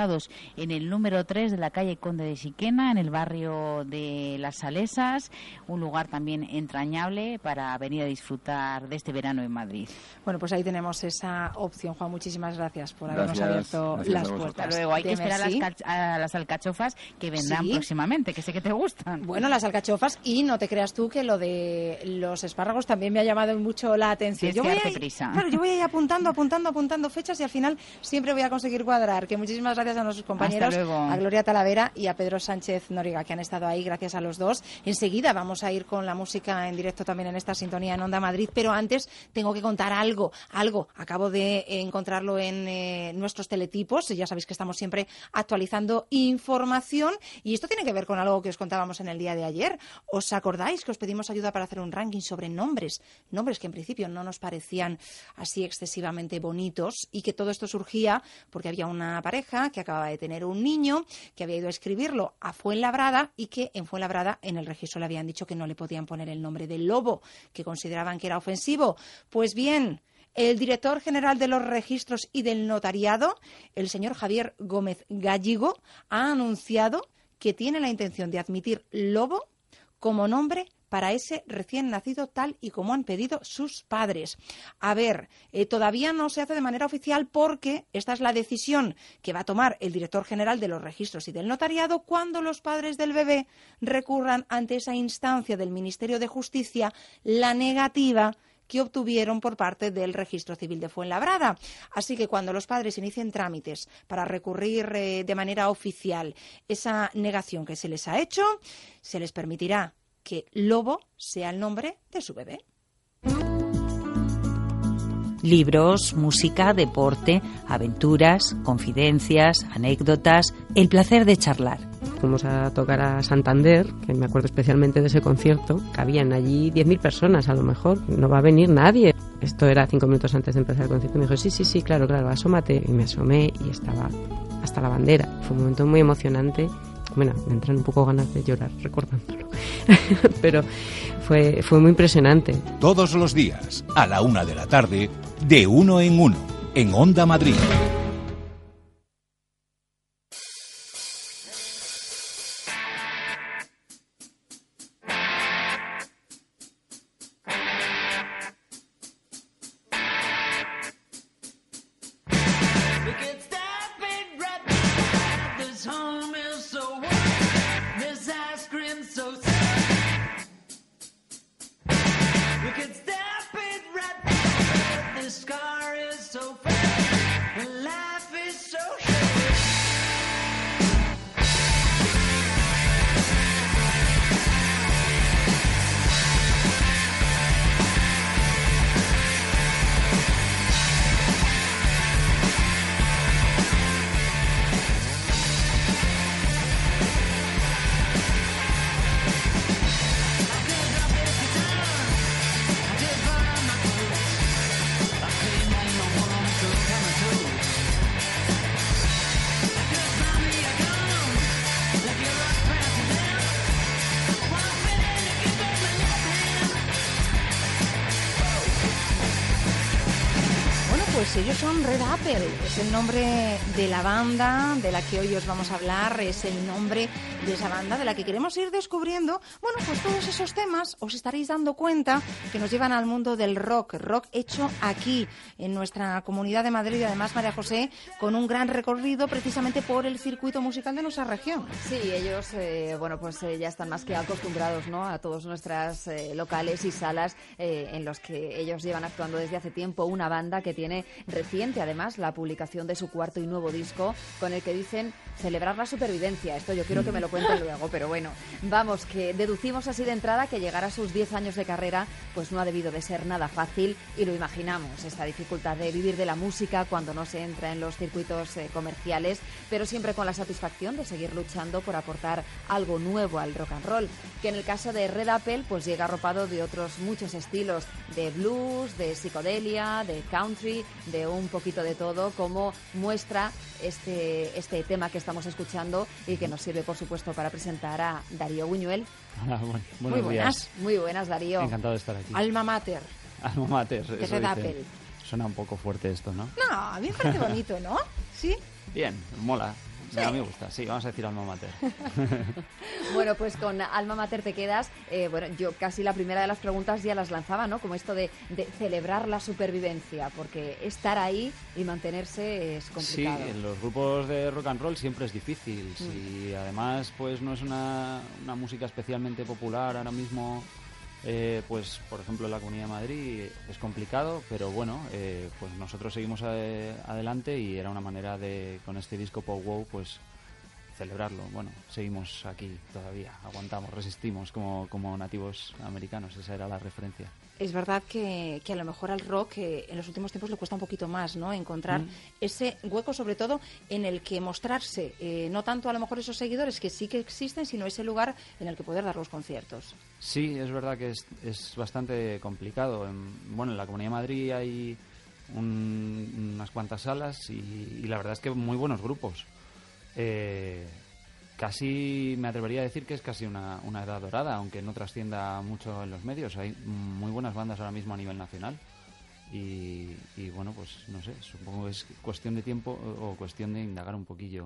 en el número tres de la calle Conde de Siquena, en el barrio de Las Salesas, un lugar también entrañable para venir a disfrutar de este verano en Madrid. Bueno, pues ahí tenemos esa opción, Juan. Muchísimas gracias por habernos Gracias, abierto gracias las a vosotros. puertas. Luego hay que de esperar a Merci. las, ca- a las alcachofas que vendrán Sí. próximamente, que sé que te gustan. Bueno, las alcachofas, y no te creas tú que lo de los espárragos también me ha llamado mucho la atención. Tienes que voy a darte ir- prisa. Claro, yo voy a ir apuntando, apuntando, apuntando fechas y al final siempre voy a conseguir cuadrar. Que muchísimas gracias a nuestros compañeros, Hasta luego. a Gloria Talavera y a Pedro Sánchez Noriga, que han estado ahí, gracias a los dos. Enseguida vamos a ir con la música en directo también en esta sintonía en Onda Madrid, pero antes tengo que contar algo, algo. Acabo de encontrarlo en eh, nuestros teletipos, ya sabéis que estamos siempre actualizando información y esto tiene que ver con algo que os contábamos en el día de ayer. ¿Os acordáis que os pedimos ayuda para hacer un ranking sobre nombres? Nombres que en principio no nos parecían así excesivamente bonitos y que todo esto surgía porque había una pareja que acababa de tener un niño que había ido a escribirlo a Fuenlabrada y que en Fuenlabrada en el registro le habían dicho que no le podían poner el nombre del lobo, que consideraban que era ofensivo. Pues bien, el director general de los registros y del notariado, el señor Javier Gómez Gallego, ha anunciado que tiene la intención de admitir lobo como nombre para ese recién nacido tal y como han pedido sus padres. A ver, eh, todavía no se hace de manera oficial porque esta es la decisión que va a tomar el director general de los registros y del notariado cuando los padres del bebé recurran ante esa instancia del Ministerio de Justicia la negativa que obtuvieron por parte del Registro Civil de Fuenlabrada. Así que cuando los padres inicien trámites para recurrir eh, de manera oficial esa negación que se les ha hecho, se les permitirá que Lobo sea el nombre de su bebé. Libros, música, deporte, aventuras, confidencias, anécdotas, el placer de charlar. Fuimos a tocar a Santander, que me acuerdo especialmente de ese concierto, que habían allí diez mil personas a lo mejor, no va a venir nadie. Esto era cinco minutos antes de empezar el concierto, me dijo, sí, sí, sí, claro, claro, asómate. Y me asomé y estaba hasta la bandera. Fue un momento muy emocionante. Bueno, me entran un poco ganas de llorar recordándolo, pero fue, fue muy impresionante. Todos los días, a la una de la tarde, de uno en uno, en Onda Madrid. Ellos son Red Apple, es el nombre de la banda de la que hoy os vamos a hablar, es el nombre de esa banda de la que queremos ir descubriendo, bueno, pues todos esos temas os estaréis dando cuenta que nos llevan al mundo del rock, rock hecho aquí, en nuestra comunidad de Madrid, y además María José, con un gran recorrido precisamente por el circuito musical de nuestra región. Sí, ellos, eh, bueno, pues eh, ya están más que acostumbrados, ¿no?, a todos nuestras eh, locales y salas eh, en los que ellos llevan actuando desde hace tiempo, una banda que tiene reciente, además, la publicación de su cuarto y nuevo disco, con el que dicen celebrar la supervivencia. Esto yo quiero que me lo cuenten luego, pero bueno, vamos, que deducimos así de entrada que llegar a sus diez años de carrera pues no ha debido de ser nada fácil, y lo imaginamos, esta dificultad de vivir de la música cuando no se entra en los circuitos eh, comerciales, pero siempre con la satisfacción de seguir luchando por aportar algo nuevo al rock and roll, que en el caso de Red Apple pues llega arropado de otros muchos estilos, de blues, de psicodelia, de country, de un poquito de todo, como muestra este, este tema que estamos escuchando y que nos sirve, por supuesto, para presentar a Darío Buñuel. Hola, bueno, buenos muy buenas, días. muy buenas, Darío. Encantado de estar aquí. Alma mater. Alma mater. De eso Red dicen. Apple. Suena un poco fuerte esto, ¿no? No, a mí me parece bonito, ¿no? ¿Sí? Bien, mola. Sí. A mí me gusta, sí, vamos a decir alma mater. Bueno, pues con alma mater te quedas. Eh, bueno, yo casi la primera de las preguntas ya las lanzaba, ¿no? Como esto de, de celebrar la supervivencia, porque estar ahí y mantenerse es complicado. Sí, en los grupos de rock and roll siempre es difícil. Mm. Si además pues no es una, una música especialmente popular ahora mismo, eh, pues por ejemplo en la Comunidad de Madrid es complicado, pero bueno, eh, pues nosotros seguimos a, adelante y era una manera de, con este disco Pop Wow, pues celebrarlo. Bueno, seguimos aquí todavía, aguantamos, resistimos como, como nativos americanos, esa era la referencia. Es verdad que, que a lo mejor al rock eh, en los últimos tiempos le cuesta un poquito más, ¿no? Encontrar mm. ese hueco, sobre todo en el que mostrarse, eh, no tanto a lo mejor esos seguidores que sí que existen, sino ese lugar en el que poder dar los conciertos. Sí, es verdad que es, es bastante complicado. En, bueno, en la Comunidad de Madrid hay un, unas cuantas salas y, y la verdad es que muy buenos grupos. Eh, casi me atrevería a decir que es casi una, una edad dorada, aunque no trascienda mucho en los medios. Hay muy buenas bandas ahora mismo a nivel nacional y, y bueno, pues no sé, supongo que es cuestión de tiempo o cuestión de indagar un poquillo,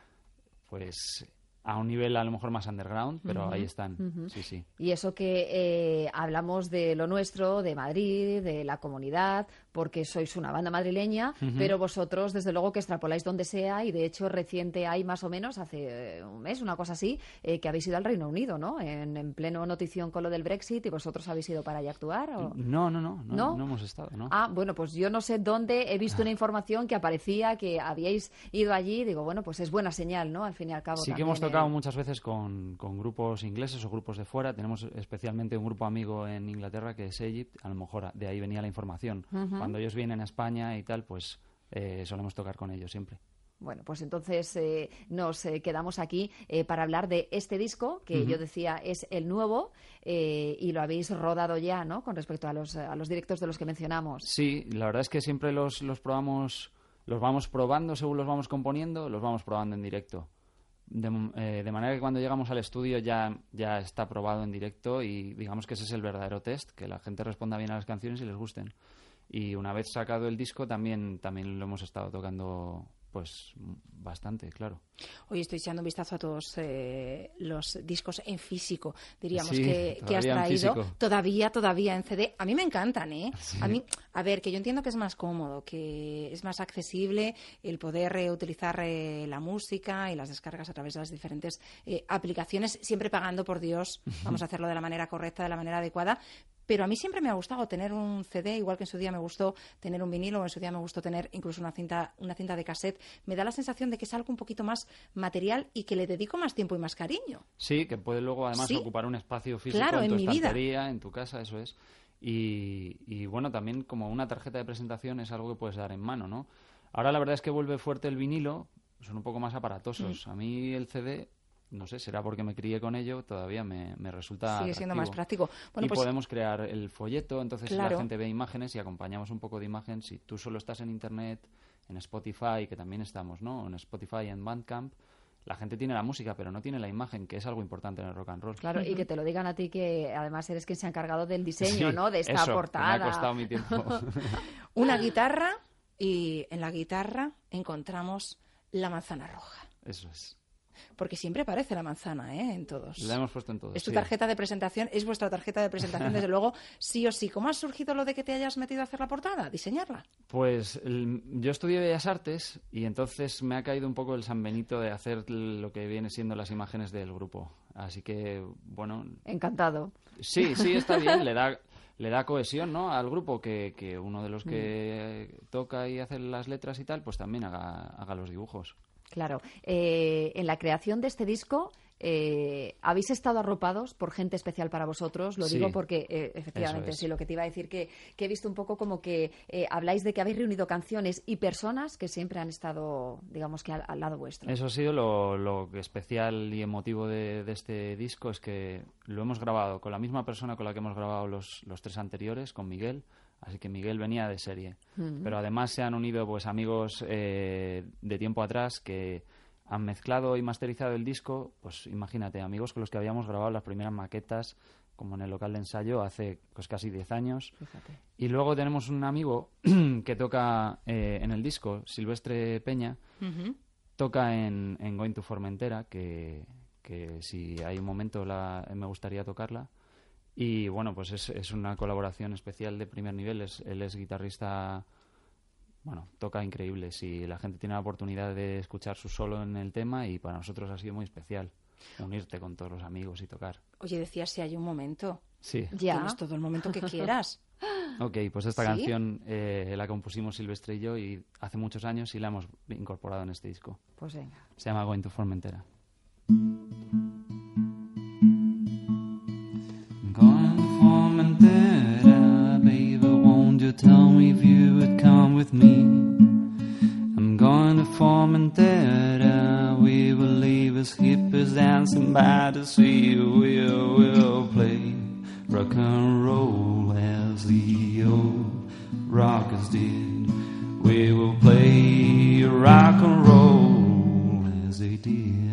pues a un nivel a lo mejor más underground, pero uh-huh, ahí están, uh-huh. sí, sí. Y eso que eh, hablamos de lo nuestro, de Madrid, de la comunidad, porque sois una banda madrileña, uh-huh. pero vosotros, desde luego, que extrapoláis donde sea, y de hecho reciente hay más o menos, hace un mes, una cosa así, eh, que habéis ido al Reino Unido, ¿no? En, en pleno notición con lo del Brexit, ¿y vosotros habéis ido para allá a actuar? ¿O? No, no, no, no, no, no hemos estado, ¿no? Ah, bueno, pues yo no sé dónde he visto una información que aparecía que habíais ido allí, digo, bueno, pues es buena señal, ¿no? Al fin y al cabo. Sí que hemos tocado muchas veces con, con grupos ingleses o grupos de fuera. Tenemos especialmente un grupo amigo en Inglaterra que es Egypt, a lo mejor de ahí venía la información. Uh-huh. Cuando ellos vienen a España y tal, pues eh, solemos tocar con ellos siempre. Bueno, pues entonces eh, nos eh, quedamos aquí eh, para hablar de este disco, que uh-huh. yo decía es el nuevo, eh, y lo habéis rodado ya, ¿no?, con respecto a los, a los directos de los que mencionamos. Sí, la verdad es que siempre los, los probamos, los vamos probando según los vamos componiendo, los vamos probando en directo. De, eh, de manera que cuando llegamos al estudio ya, ya está probado en directo y digamos que ese es el verdadero test, que la gente responda bien a las canciones y les gusten. Y una vez sacado el disco también, también lo hemos estado tocando pues bastante, claro. Hoy estoy echando un vistazo a todos eh, los discos en físico, diríamos, sí, que, que has traído. Todavía, todavía en C D. A mí me encantan, ¿eh? Sí. A mí, a ver, que yo entiendo que es más cómodo, que es más accesible el poder eh, utilizar eh, la música y las descargas a través de las diferentes eh, aplicaciones, siempre pagando, por Dios, vamos a hacerlo de la manera correcta, de la manera adecuada. Pero a mí siempre me ha gustado tener un C D, igual que en su día me gustó tener un vinilo, o en su día me gustó tener incluso una cinta, una cinta de cassette. Me da la sensación de que es algo un poquito más material y que le dedico más tiempo y más cariño. Sí, que puede luego además ¿Sí? ocupar un espacio físico claro, en tu en mi estantería, vida. En tu casa, eso es. Y, y bueno, también como una tarjeta de presentación es algo que puedes dar en mano, ¿no? Ahora la verdad es que vuelve fuerte el vinilo, son un poco más aparatosos. Mm. A mí el C D... no sé, será porque me crié con ello, todavía me, me resulta Sigue siendo atractivo. más práctico. Bueno, y pues, podemos crear el folleto, entonces claro. la gente ve imágenes y acompañamos un poco de imagen. Si tú solo estás en Internet, en Spotify, que también estamos, ¿no? En Spotify, en Bandcamp, la gente tiene la música, pero no tiene la imagen, que es algo importante en el rock and roll. Claro, uh-huh. y que te lo digan a ti, que además eres quien se ha encargado del diseño, sí, ¿no? De esta eso, portada. Que me ha costado mi tiempo. Una guitarra, y en la guitarra encontramos la manzana roja. Eso es. Porque siempre aparece la manzana, ¿eh? En todos. La hemos puesto en todos. Es tu sí. tarjeta de presentación, es vuestra tarjeta de presentación, desde luego, sí o sí. ¿Cómo ha surgido lo de que te hayas metido a hacer la portada, diseñarla? Pues el, yo estudié Bellas Artes y entonces me ha caído un poco el San Benito de hacer lo que viene siendo las imágenes del grupo. Así que, bueno... Encantado. Sí, sí, está bien, le da... le da cohesión, ¿no?, al grupo, que, que uno de los que mm. toca y hace las letras y tal, pues también haga, haga los dibujos. Claro. Eh, en la creación de este disco eh, habéis estado arropados por gente especial para vosotros. Lo sí, digo porque, eh, efectivamente, es. sí, lo que te iba a decir, que, que he visto un poco como que eh, habláis de que habéis reunido canciones y personas que siempre han estado, digamos, que al, al lado vuestro. Eso ha sido lo, lo especial y emotivo de, de este disco, es que lo hemos grabado con la misma persona con la que hemos grabado los, los tres anteriores, con Miguel. Así que Miguel venía de serie. Uh-huh. Pero además se han unido pues amigos eh, de tiempo atrás que han mezclado y masterizado el disco. Pues imagínate, amigos con los que habíamos grabado las primeras maquetas, como en el local de ensayo, hace pues casi diez años. Fíjate. Y luego tenemos un amigo que toca eh, en el disco, Silvestre Peña, uh-huh. toca en, en Going to Formentera, que, que si hay un momento la, me gustaría tocarla. Y bueno, pues es, es una colaboración especial de primer nivel. Es, él es guitarrista, bueno, toca increíble. Si la gente tiene la oportunidad de escuchar su solo en el tema, y para nosotros ha sido muy especial unirte con todos los amigos y tocar. Oye, decías si hay un momento. Sí. Ya. Tienes todo el momento que quieras. Ok, pues esta ¿Sí? canción eh, la compusimos Silvestre y yo y hace muchos años y la hemos incorporado en este disco. Pues venga. Se llama Going to Formentera. Going to Formentera, baby, won't you tell me if you would come with me? I'm going to Formentera, we will leave as hippies dancing by the sea. We will play rock and roll as the old rockers did. We will play rock and roll as they did.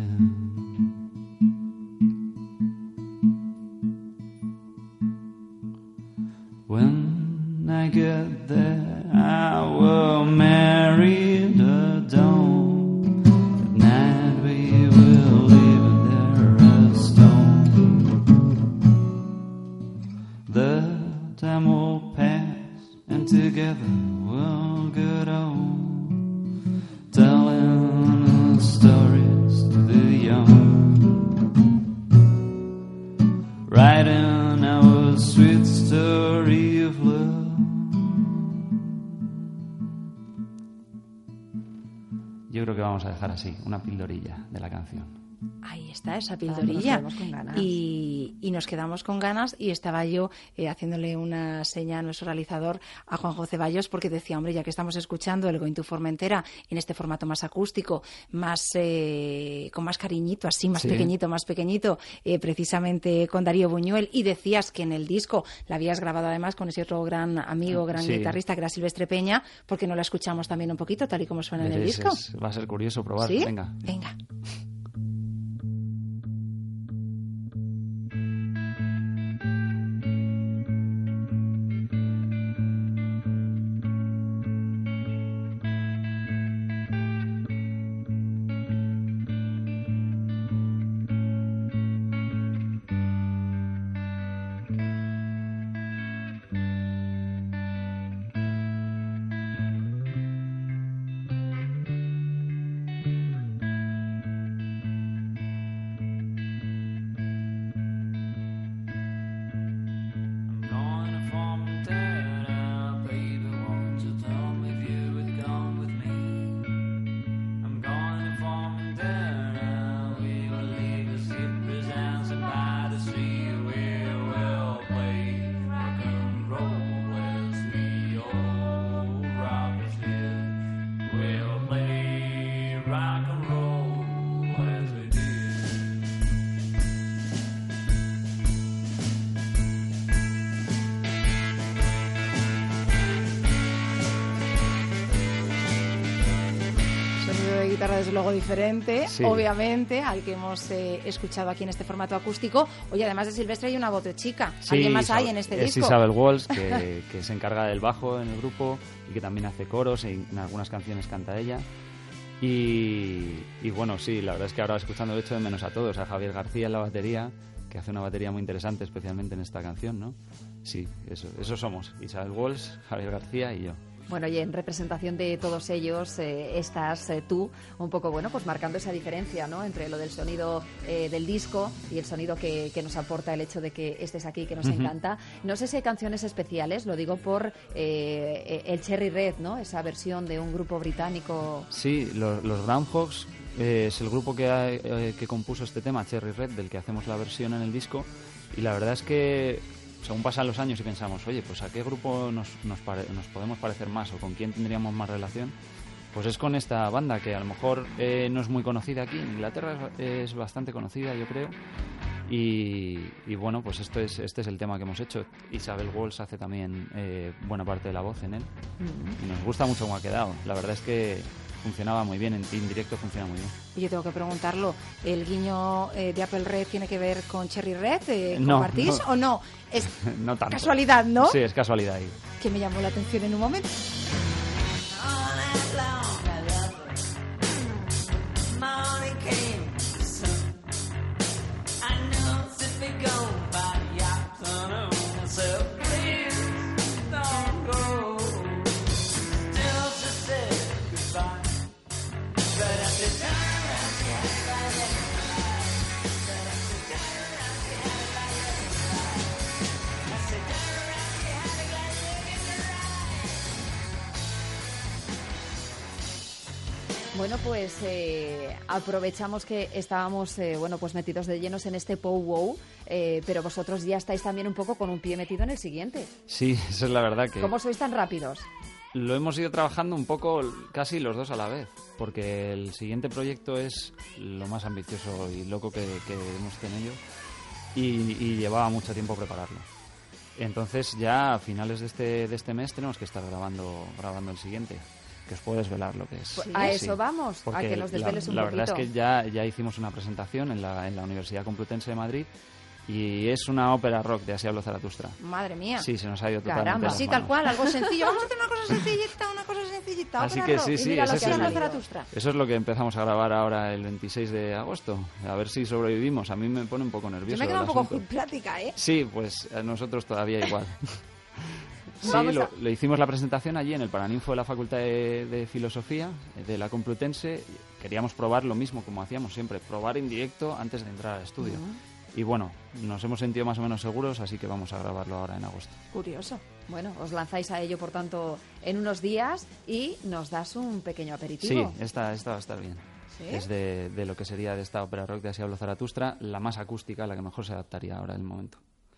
When I get there, I will marry the dawn. At night we will live there as stone. The time will pass and together we'll get on, telling stories to the young, writing our sweet story of love. Yo creo que vamos a dejar así, una pildorilla de la canción. Ahí está esa pildorilla. Nos quedamos con ganas. Y, y nos quedamos con ganas y estaba yo eh, haciéndole una seña a nuestro realizador, a Juanjo Ceballos, porque decía, hombre, ya que estamos escuchando el Going to Formentera en este formato más acústico, más eh, con más cariñito, así, más Sí. pequeñito, más pequeñito, eh, precisamente con Darío Buñuel, y decías que en el disco la habías grabado además con ese otro gran amigo, gran Sí. guitarrista, que era Silvestre Peña, porque no la escuchamos también un poquito, tal y como suena en el Es- disco. es- va a ser curioso probar. ¿Sí? Venga. Venga. Sonido de guitarra desde luego diferente, Sí. obviamente, al que hemos eh, escuchado aquí en este formato acústico. Oye, además de Silvestre hay una voz de chica. Sí, ¿Alguien más hay Isabel- en este es disco? Isabel Walsh, que, que se encarga del bajo en el grupo y que también hace coros, y en algunas canciones canta ella. Y, y bueno, sí, la verdad es que ahora escuchando he hecho de menos a todos, a Javier García en la batería, que hace una batería muy interesante, especialmente en esta canción, ¿no? Sí, eso, eso somos, Isabel Walsh, Javier García y yo. Bueno, y en representación de todos ellos eh, estás eh, tú un poco, bueno, pues marcando esa diferencia, ¿no?, entre lo del sonido eh, del disco y el sonido que, que nos aporta el hecho de que estés aquí, que nos Ujú. encanta. No sé si hay canciones especiales, lo digo por eh, el Cherry Red, ¿no?, esa versión de un grupo británico. Sí, los, los Groundhogs eh, es el grupo que, ha- eh, que compuso este tema, Cherry Red, del que hacemos la versión en el disco, y la verdad es que según pasan los años y pensamos, oye, pues a qué grupo nos, nos, pare- nos podemos parecer más o con quién tendríamos más relación, pues es con esta banda que a lo mejor eh, no es muy conocida aquí, en Inglaterra es, es bastante conocida, yo creo, y, y bueno, pues esto es, este es el tema que hemos hecho. Isabel Walsh hace también eh, buena parte de la voz en él, y nos gusta mucho cómo ha quedado. La verdad es que funcionaba muy bien, en, en directo funciona muy bien. Y yo tengo que preguntarlo, ¿el guiño eh, de Apple Red tiene que ver con Cherry Red? Eh, No, ¿Compartís no. o no? Es No tanto. casualidad, ¿no? Sí, es casualidad ahí. Que me llamó la atención en un momento. Bueno, pues eh, aprovechamos que estábamos eh, bueno, pues metidos de llenos en este powwow, eh, pero vosotros ya estáis también un poco con un pie metido en el siguiente. Sí, esa es la verdad que... ¿Cómo sois tan rápidos? Lo hemos ido trabajando un poco casi los dos a la vez, porque el siguiente proyecto es lo más ambicioso y loco que, que hemos tenido y, y llevaba mucho tiempo prepararlo. Entonces ya a finales de este, de este mes tenemos que estar grabando, grabando el siguiente. Que os puedo desvelar lo que es. Pues a eso vamos, a que nos desveles un la, la poquito. La verdad es que ya, ya hicimos una presentación en la, en la Universidad Complutense de Madrid y es una ópera rock de Así habló Zaratustra. Madre mía. Sí, se nos ha ido totalmente. Caramba, las sí, manos. tal cual, algo sencillo. Vamos a hacer una cosa sencillita, una cosa sencillita. Así ópera que rock. sí, Y sí, mira ese lo es que el- habló Zaratustra. eso es lo que empezamos a grabar ahora el veintiséis de agosto. A ver si sobrevivimos. A mí me pone un poco nervioso. Yo me he quedado el un poco asunto. plática, ¿eh? Sí, pues a nosotros todavía igual. Sí, Vamos lo, a- le hicimos la presentación allí en el Paraninfo de la Facultad de, de Filosofía de la Complutense. Queríamos probar lo mismo como hacíamos siempre, probar en directo antes de entrar al estudio. Ujú. Y bueno, nos hemos sentido más o menos seguros, así que vamos a grabarlo ahora en agosto. Curioso. Bueno, os lanzáis a ello, por tanto, en unos días y nos das un pequeño aperitivo. Sí, esta, esta va a estar bien. ¿Sí? Es de, de lo que sería de esta ópera rock de Así habló Zaratustra, la más acústica, la que mejor se adaptaría ahora en el momento.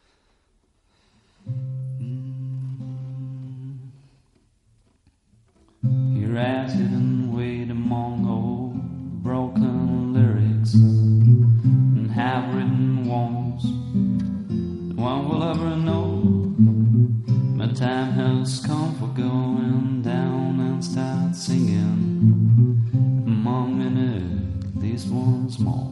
Here I sit and wait among old broken lyrics and have-written ones that one will ever know. My time has come for going down and start singing among many, these ones more.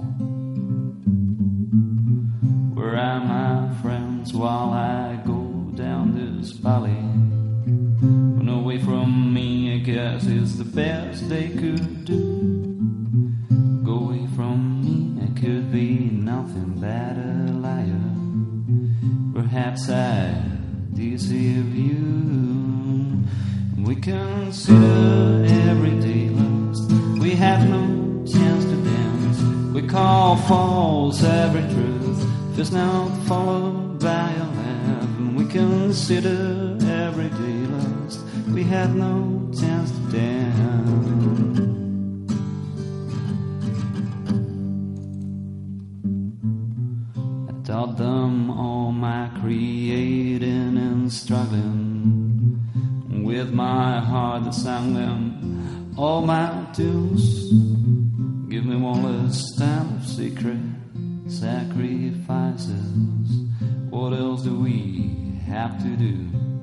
Where are my friends while I go down this valley? Run away from me, I guess it's the best they could do. Go away from me, I could be nothing but a liar. Perhaps I deceive you. We consider everyday lust. We have no chance to dance. We call false every truth if it's not followed by a laugh. And we consider everyday lust. We have no chance to dance. I taught them all my creating and struggling. With my heart I sang them all my tunes. Give me one last time of secret sacrifices. What else do we have to do?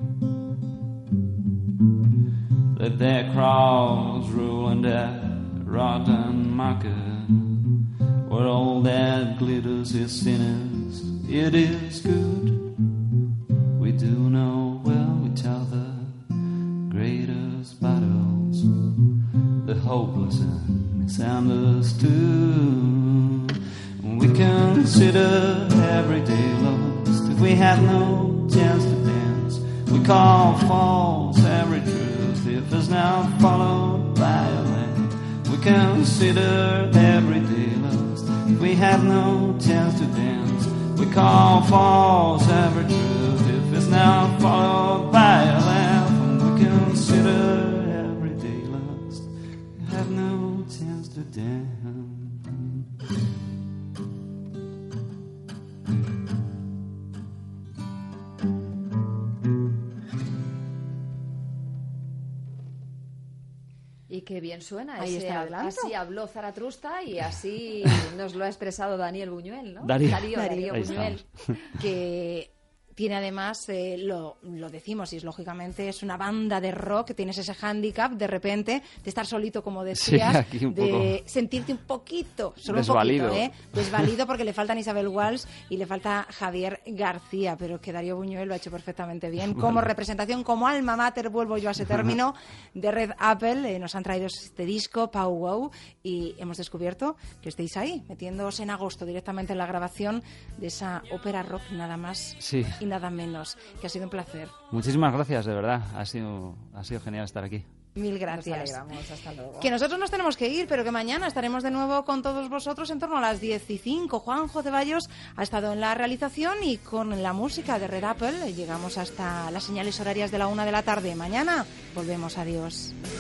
Let that cross rule in that rotten market, where all that glitters is sinners, it is good. We do know well each other, greatest battles, the hopeless and misunderstood. We consider everyday lust. If we have no chance to dance, we call false every truth if it's not followed by a laugh. We consider everyday lust. If we have no chance to dance, we call false every truth if it's not followed by a laugh. And we consider everyday lust. We have no chance to dance. Y qué bien suena. Ahí ese está el hab- adelanto. así habló Zaratustra y así nos lo ha expresado Daniel Buñuel, ¿no? Darío. Darío, Darío Ahí Buñuel. estamos. Que tiene además, eh, lo, lo decimos, y es lógicamente, es una banda de rock que tienes ese hándicap de repente de estar solito, como decías, Sí, aquí un de poco. sentirte un poquito, solo Desvalido. un poquito, ¿eh? Desvalido porque le faltan Isabel Walsh y le falta Javier García, pero que Darío Buñuel lo ha hecho perfectamente bien. Como Vale. representación, como alma mater, vuelvo yo a ese término, de Red Apple, eh, nos han traído este disco, Pow Wow, y hemos descubierto que estáis ahí, metiéndoos en agosto directamente en la grabación de esa ópera rock, nada más Sí. y nada menos, que ha sido un placer. Muchísimas gracias, de verdad. Ha sido, ha sido genial estar aquí. Mil gracias. Nos alegramos, hasta luego. Que nosotros nos tenemos que ir, pero que mañana estaremos de nuevo con todos vosotros en torno a las diez y cinco. Juanjo Ceballos ha estado en la realización y con la música de Red Apple llegamos hasta las señales horarias de la una de la tarde. Mañana volvemos. Adiós.